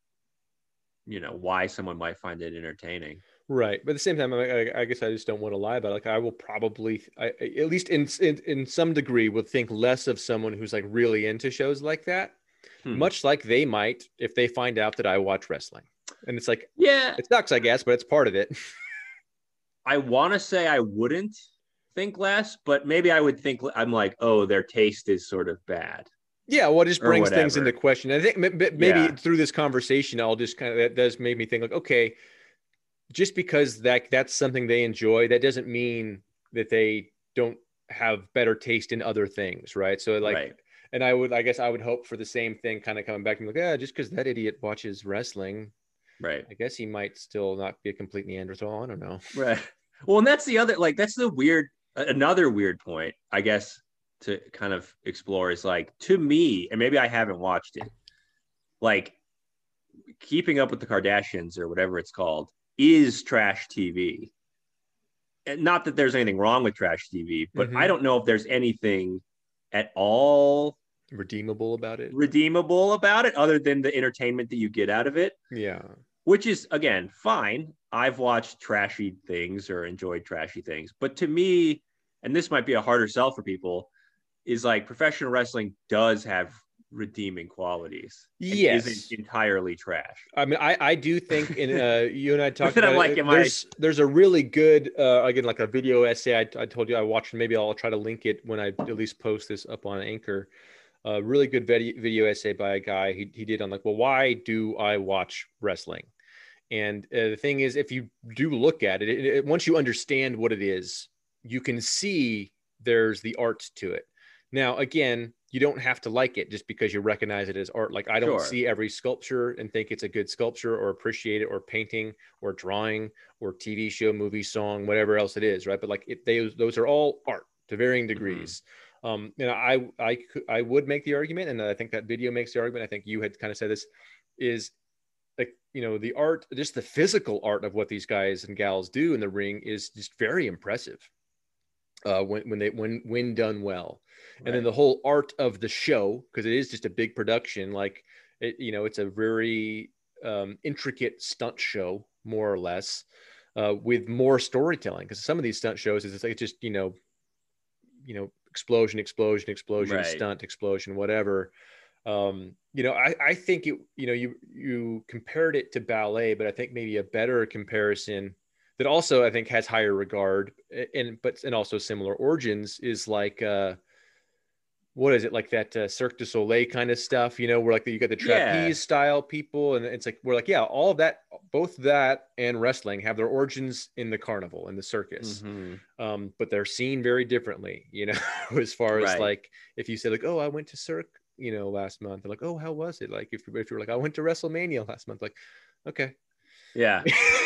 you know, why someone might find it entertaining. Right. But at the same time, I, I guess I just don't want to lie about it. Like, I will probably, I, at least in, in in some degree, will think less of someone who's like really into shows like that, hmm. much like they might if they find out that I watch wrestling. And it's like, yeah, it sucks, I guess, but it's part of it. I want to say I wouldn't think less, but maybe I would think I'm like, oh, their taste is sort of bad. Yeah, well, it just brings things into question. I think maybe yeah. through this conversation, I'll just kind of, that does make me think like, okay, just because that that's something they enjoy, that doesn't mean that they don't have better taste in other things, right? So like, right. and I would, I guess I would hope for the same thing kind of coming back and like, yeah, just because that idiot watches wrestling, right? I guess he might still not be a complete Neanderthal. I don't know. Right. Well, and that's the other, like, that's the weird, another weird point, I guess, to kind of explore is like, to me, and maybe I haven't watched it, like, Keeping Up with the Kardashians or whatever it's called is trash T V. And not that there's anything wrong with trash T V, but mm-hmm. I don't know if there's anything at all redeemable about it, redeemable about it, other than the entertainment that you get out of it. Yeah. Which is, again, fine. I've watched trashy things or enjoyed trashy things. But to me, and this might be a harder sell for people, is like professional wrestling does have redeeming qualities. Yes. It isn't entirely trash. I mean, I, I do think, in uh, you and I talked about like, it, there's, I... there's a really good, uh, again, like a video essay I, I told you I watched, maybe I'll try to link it when I at least post this up on Anchor. a really good video, video essay by a guy. He, he did on like, well, why do I watch wrestling? And uh, the thing is, if you do look at it, it, it, once you understand what it is, you can see there's the art to it. Now, again, you don't have to like it just because you recognize it as art. Like I don't Sure. see every sculpture and think it's a good sculpture or appreciate it or painting or drawing or T V show, movie, song, whatever else it is, right? But like it, they, those are all art to varying degrees. Mm-hmm. Um, you know, I, I, I would make the argument, and I think that video makes the argument. I think you had kind of said this is like, you know, the art, just the physical art of what these guys and gals do in the ring is just very impressive. Uh, when, when they, when, when done well. And right. then the whole art of the show, because it is just a big production, like it, you know, it's a very um, intricate stunt show, more or less, uh, with more storytelling. Because some of these stunt shows is it's like just, you know, you know, explosion, explosion, explosion, right. stunt, explosion, whatever. Um, you know, I, I think it, you know, you, you compared it to ballet, but I think maybe a better comparison that also I think has higher regard and, but, and also similar origins is like, uh, what is it, like that uh, Cirque du Soleil kind of stuff, you know, where like you got the trapeze yeah. style people. And it's like, we're like, yeah, all of that, both that and wrestling have their origins in the carnival and the circus. Mm-hmm. Um, but they're seen very differently, you know, as far as right. like, if you say like, oh, I went to Cirque, you know, last month, they're like, oh, how was it? Like if, if you're like, I went to WrestleMania last month, like, okay. Yeah.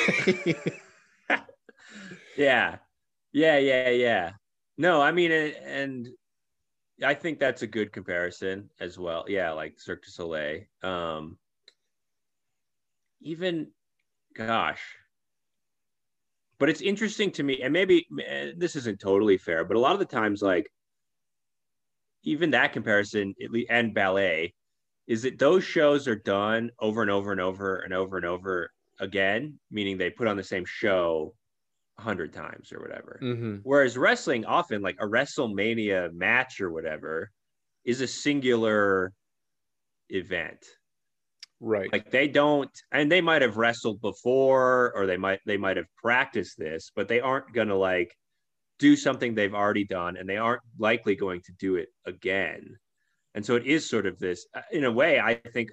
yeah. Yeah. Yeah. Yeah. No, I mean, and I think that's a good comparison as well. Yeah. Like Cirque du Soleil. Um, even, gosh, but it's interesting to me, and maybe this isn't totally fair, but a lot of the times, like even that comparison and ballet is that those shows are done over and over and over and over and over again, meaning they put on the same show a hundred times or whatever. Mm-hmm. Whereas wrestling, often like a WrestleMania match or whatever, is a singular event. Right. Like they don't, and they might have wrestled before, or they might they might have practiced this, but they aren't gonna like do something they've already done, and they aren't likely going to do it again. And so it is sort of this, in a way, I think,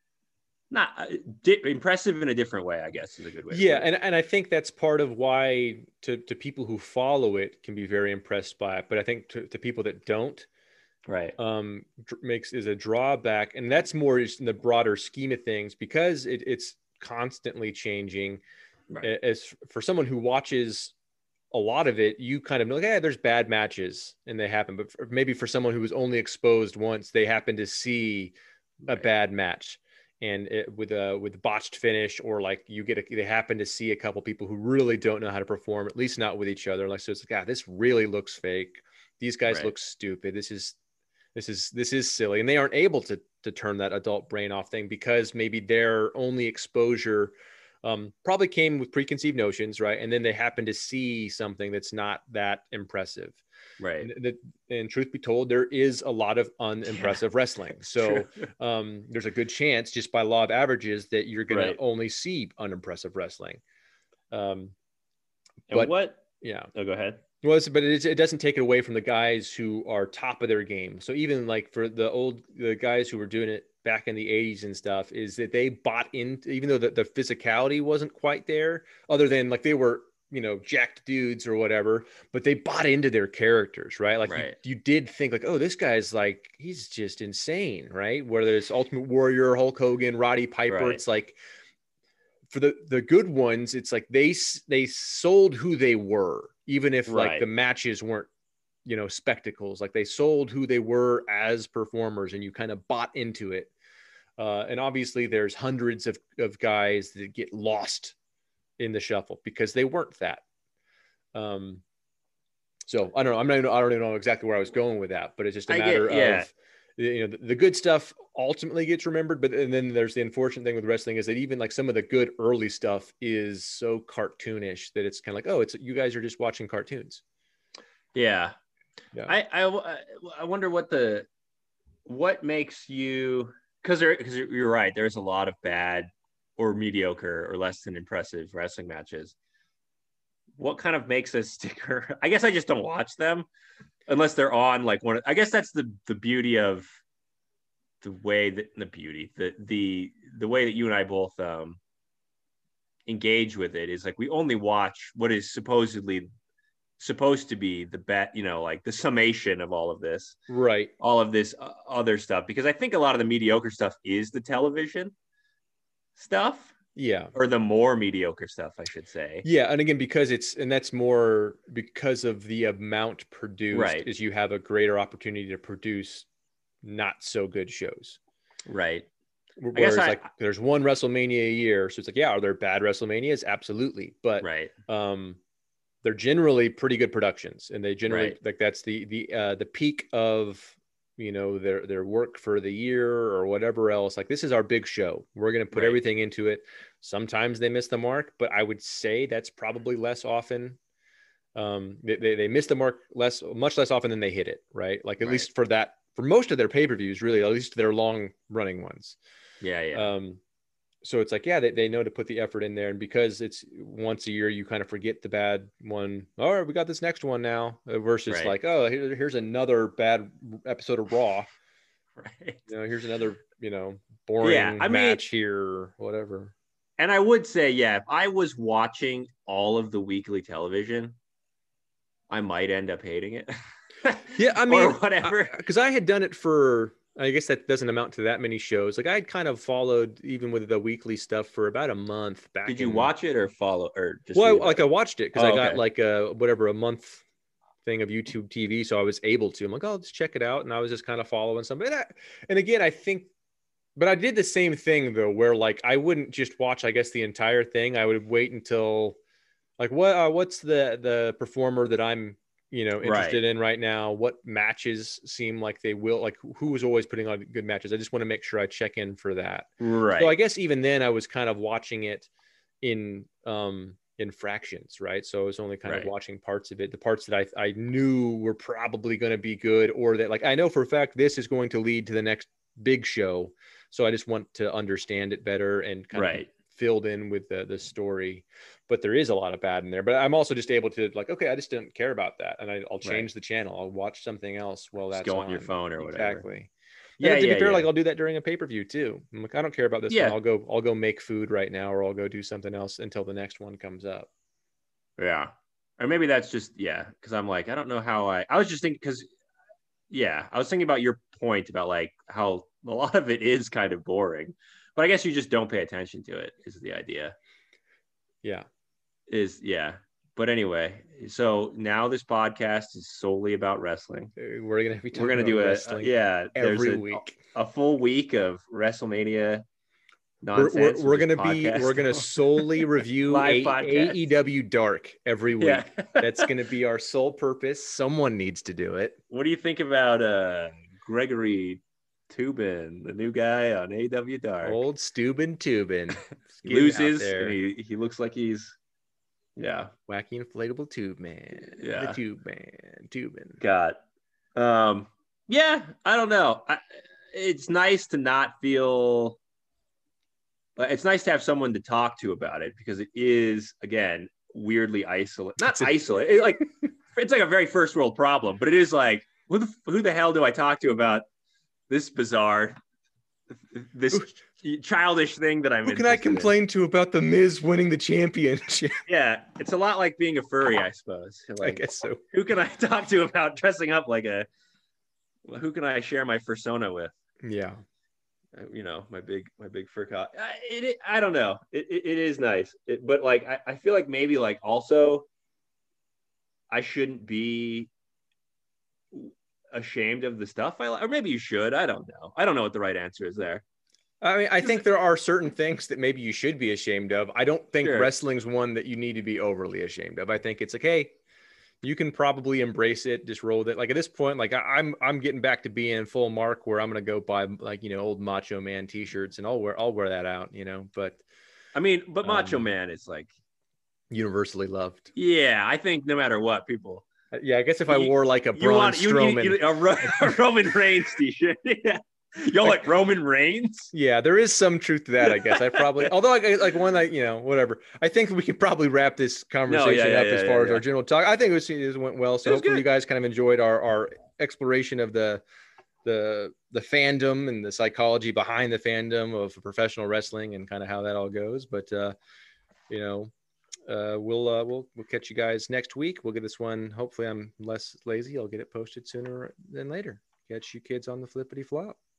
not uh, di- impressive in a different way, I guess is a good way. Yeah, and, and I think that's part of why to, to people who follow it can be very impressed by it. But I think to, to people that don't, right, um, makes is a drawback, and that's more just in the broader scheme of things because it, it's constantly changing. Right. As for someone who watches a lot of it, you kind of know, like, hey, there's bad matches and they happen. But for, maybe for someone who was only exposed once, they happen to see a right. bad match. And it, with a with botched finish, or like you get a, they happen to see a couple people who really don't know how to perform, at least not with each other. Like, so it's like, ah, this really looks fake. These guys right. look stupid. This is this is this is silly, and they aren't able to to turn that adult brain off thing because maybe their only exposure um, probably came with preconceived notions, right? And then they happen to see something that's not that impressive. Right. And, the, and truth be told, there is a lot of unimpressive yeah. wrestling. So um, there's a good chance, just by law of averages, that you're going right. to only see unimpressive wrestling. Um, and but what? Yeah. Oh, go ahead. Well, it's, but it, it doesn't take it away from the guys who are top of their game. So even like for the old the guys who were doing it back in the eighties and stuff, is that they bought in, even though the, the physicality wasn't quite there, other than like they were, you know, jacked dudes or whatever, but they bought into their characters, right? Like right. You, you did think like, oh, this guy's like, he's just insane, right? Whether it's Ultimate Warrior, Hulk Hogan, Roddy Piper, right. It's like for the, the good ones, it's like they, they sold who they were, even if right. like the matches weren't, you know, spectacles, like they sold who they were as performers and you kind of bought into it. Uh, and obviously there's hundreds of, of guys that get lost in the shuffle because they weren't that. Um, so I don't know. I'm not, I don't even know exactly where I was going with that, but it's just a matter get, yeah. of, you know, the, the good stuff ultimately gets remembered. But and then there's the unfortunate thing with wrestling is that even like some of the good early stuff is so cartoonish that it's kind of like, oh, it's, you guys are just watching cartoons. Yeah. Yeah. I, I, I wonder what the, what makes you, cause there, cause you're right. There's a lot of bad or mediocre or less than impressive wrestling matches. What kind of makes a sticker? I guess I just don't watch them unless they're on like one. I guess that's the, the beauty of the way that the beauty, the the the way that you and I both um, engage with it is like we only watch what is supposedly supposed to be the bet, you know, like the summation of all of this, right? All of this uh, other stuff, because I think a lot of the mediocre stuff is the television stuff. Yeah. Or the more mediocre stuff, I should say. Yeah. And again, because it's, and that's more because of the amount produced, right. is you have a greater opportunity to produce not so good shows. Right. Whereas I, like there's one WrestleMania a year. So it's like, yeah, are there bad WrestleManias? Absolutely. But right. um, they're generally pretty good productions, and they generally right. like that's the, the, uh, the peak of, you know, their, their work for the year or whatever else. Like, this is our big show. We're going to put right. everything into it. Sometimes they miss the mark, but I would say that's probably less often. Um, they, they, they miss the mark less, much less often than they hit it. Right. Like at right. least for that, for most of their pay-per-views, really, at least their long running ones. Yeah. Yeah. Um, so it's like, yeah, they, they know to put the effort in there. And because it's once a year, you kind of forget the bad one. All right, we got this next one now versus right. like, oh, here, here's another bad episode of Raw. Right. You know, here's another, you know, boring yeah, I match mean, here or whatever. And I would say, yeah, if I was watching all of the weekly television, I might end up hating it. Yeah, I mean, or whatever. Because I, I had done it for, I guess that doesn't amount to that many shows. Like I had kind of followed even with the weekly stuff for about a month back. Did you in, watch it or follow or just well, I, like I watched it because oh, I got okay. like a whatever a month thing of YouTube T V, so I was able to. I'm like, oh, I'll just check it out, and I was just kind of following something. And, I, and again, I think, but I did the same thing though, where like I wouldn't just watch, I guess, the entire thing. I would wait until like what uh, what's the the performer that I'm you know, interested right. in right now, what matches seem like they will, like who is always putting on good matches. I just want to make sure I check in for that. Right. So I guess even then I was kind of watching it in, um, in fractions, right? So I was only kind right. of watching parts of it, the parts that I, I knew were probably going to be good, or that like, I know for a fact, this is going to lead to the next big show. So I just want to understand it better and kind right. of filled in with the, the story. But there is a lot of bad in there. But I'm also just able to like, okay, I just don't care about that, and I, I'll change right. the channel. I'll watch something else. Well, that's just go on, on your phone or exactly. whatever. Exactly. Yeah, to yeah, be fair, yeah. like I'll do that during a pay per view too. I'm like, I don't care about this yeah. one. I'll go. I'll go make food right now, or I'll go do something else until the next one comes up. Yeah, or maybe that's just yeah. Because I'm like, I don't know how I. I was just thinking because yeah, I was thinking about your point about like how a lot of it is kind of boring, but I guess you just don't pay attention to it. Is the idea? Yeah. Is yeah. But anyway, so now this podcast is solely about wrestling. We're gonna be talking we're gonna about do a, wrestling a yeah every there's a, week, a full week of WrestleMania nonsense. We're, we're, we're gonna podcast. be we're gonna solely review a, A E W Dark every week. Yeah. That's gonna be our sole purpose. Someone needs to do it. What do you think about uh Gregory Tubin, the new guy on A E W Dark? Old Steuben Tubin. He loses and he, he looks like he's yeah wacky inflatable tube man. Yeah, the tube man Tubin. God. Um yeah, I don't know. I, it's nice to not feel it's nice to have someone to talk to about it, because it is again weirdly isolate not isolate it, like it's like a very first world problem, but it is like who the, who the hell do I talk to about this bizarre this childish thing that I'm who can I complain in. to about the Miz winning the championship? Yeah, it's a lot like being a furry, I suppose. Like, I guess so. Who can I talk to about dressing up like a who can I share my persona with? Yeah, you know, my big my big fur coat. It, it, I don't know. It, it, it is nice, it, but like I, I feel like maybe like also I shouldn't be ashamed of the stuff I like, or maybe you should. I don't know. I don't know what the right answer is there. I mean, I think there are certain things that maybe you should be ashamed of. I don't think sure. wrestling's one that you need to be overly ashamed of. I think it's like, hey, you can probably embrace it, just roll with it. Like at this point, like I, I'm, I'm getting back to being full Mark, where I'm gonna go buy like you know old Macho Man T-shirts, and I'll wear, I'll wear that out, you know. But I mean, but Macho um, Man is like universally loved. Yeah, I think no matter what, people. Yeah, I guess if I wore like a Braun you want, Strowman, you, you, a, a Roman Reigns T-shirt, yeah. Y'all like Roman Reigns? Yeah, there is some truth to that, I guess. I probably, although I like one like you know whatever. I think we can probably wrap this conversation no, yeah, yeah, up yeah, as far yeah, as yeah. our general talk. I think it, was, it went well. So hopefully good. you guys kind of enjoyed our our exploration of the the the fandom and the psychology behind the fandom of professional wrestling and kind of how that all goes. But uh, you know, uh, we'll uh, we'll we'll catch you guys next week. We'll get this one. Hopefully, I'm less lazy. I'll get it posted sooner than later. Catch you kids on the flippity flop.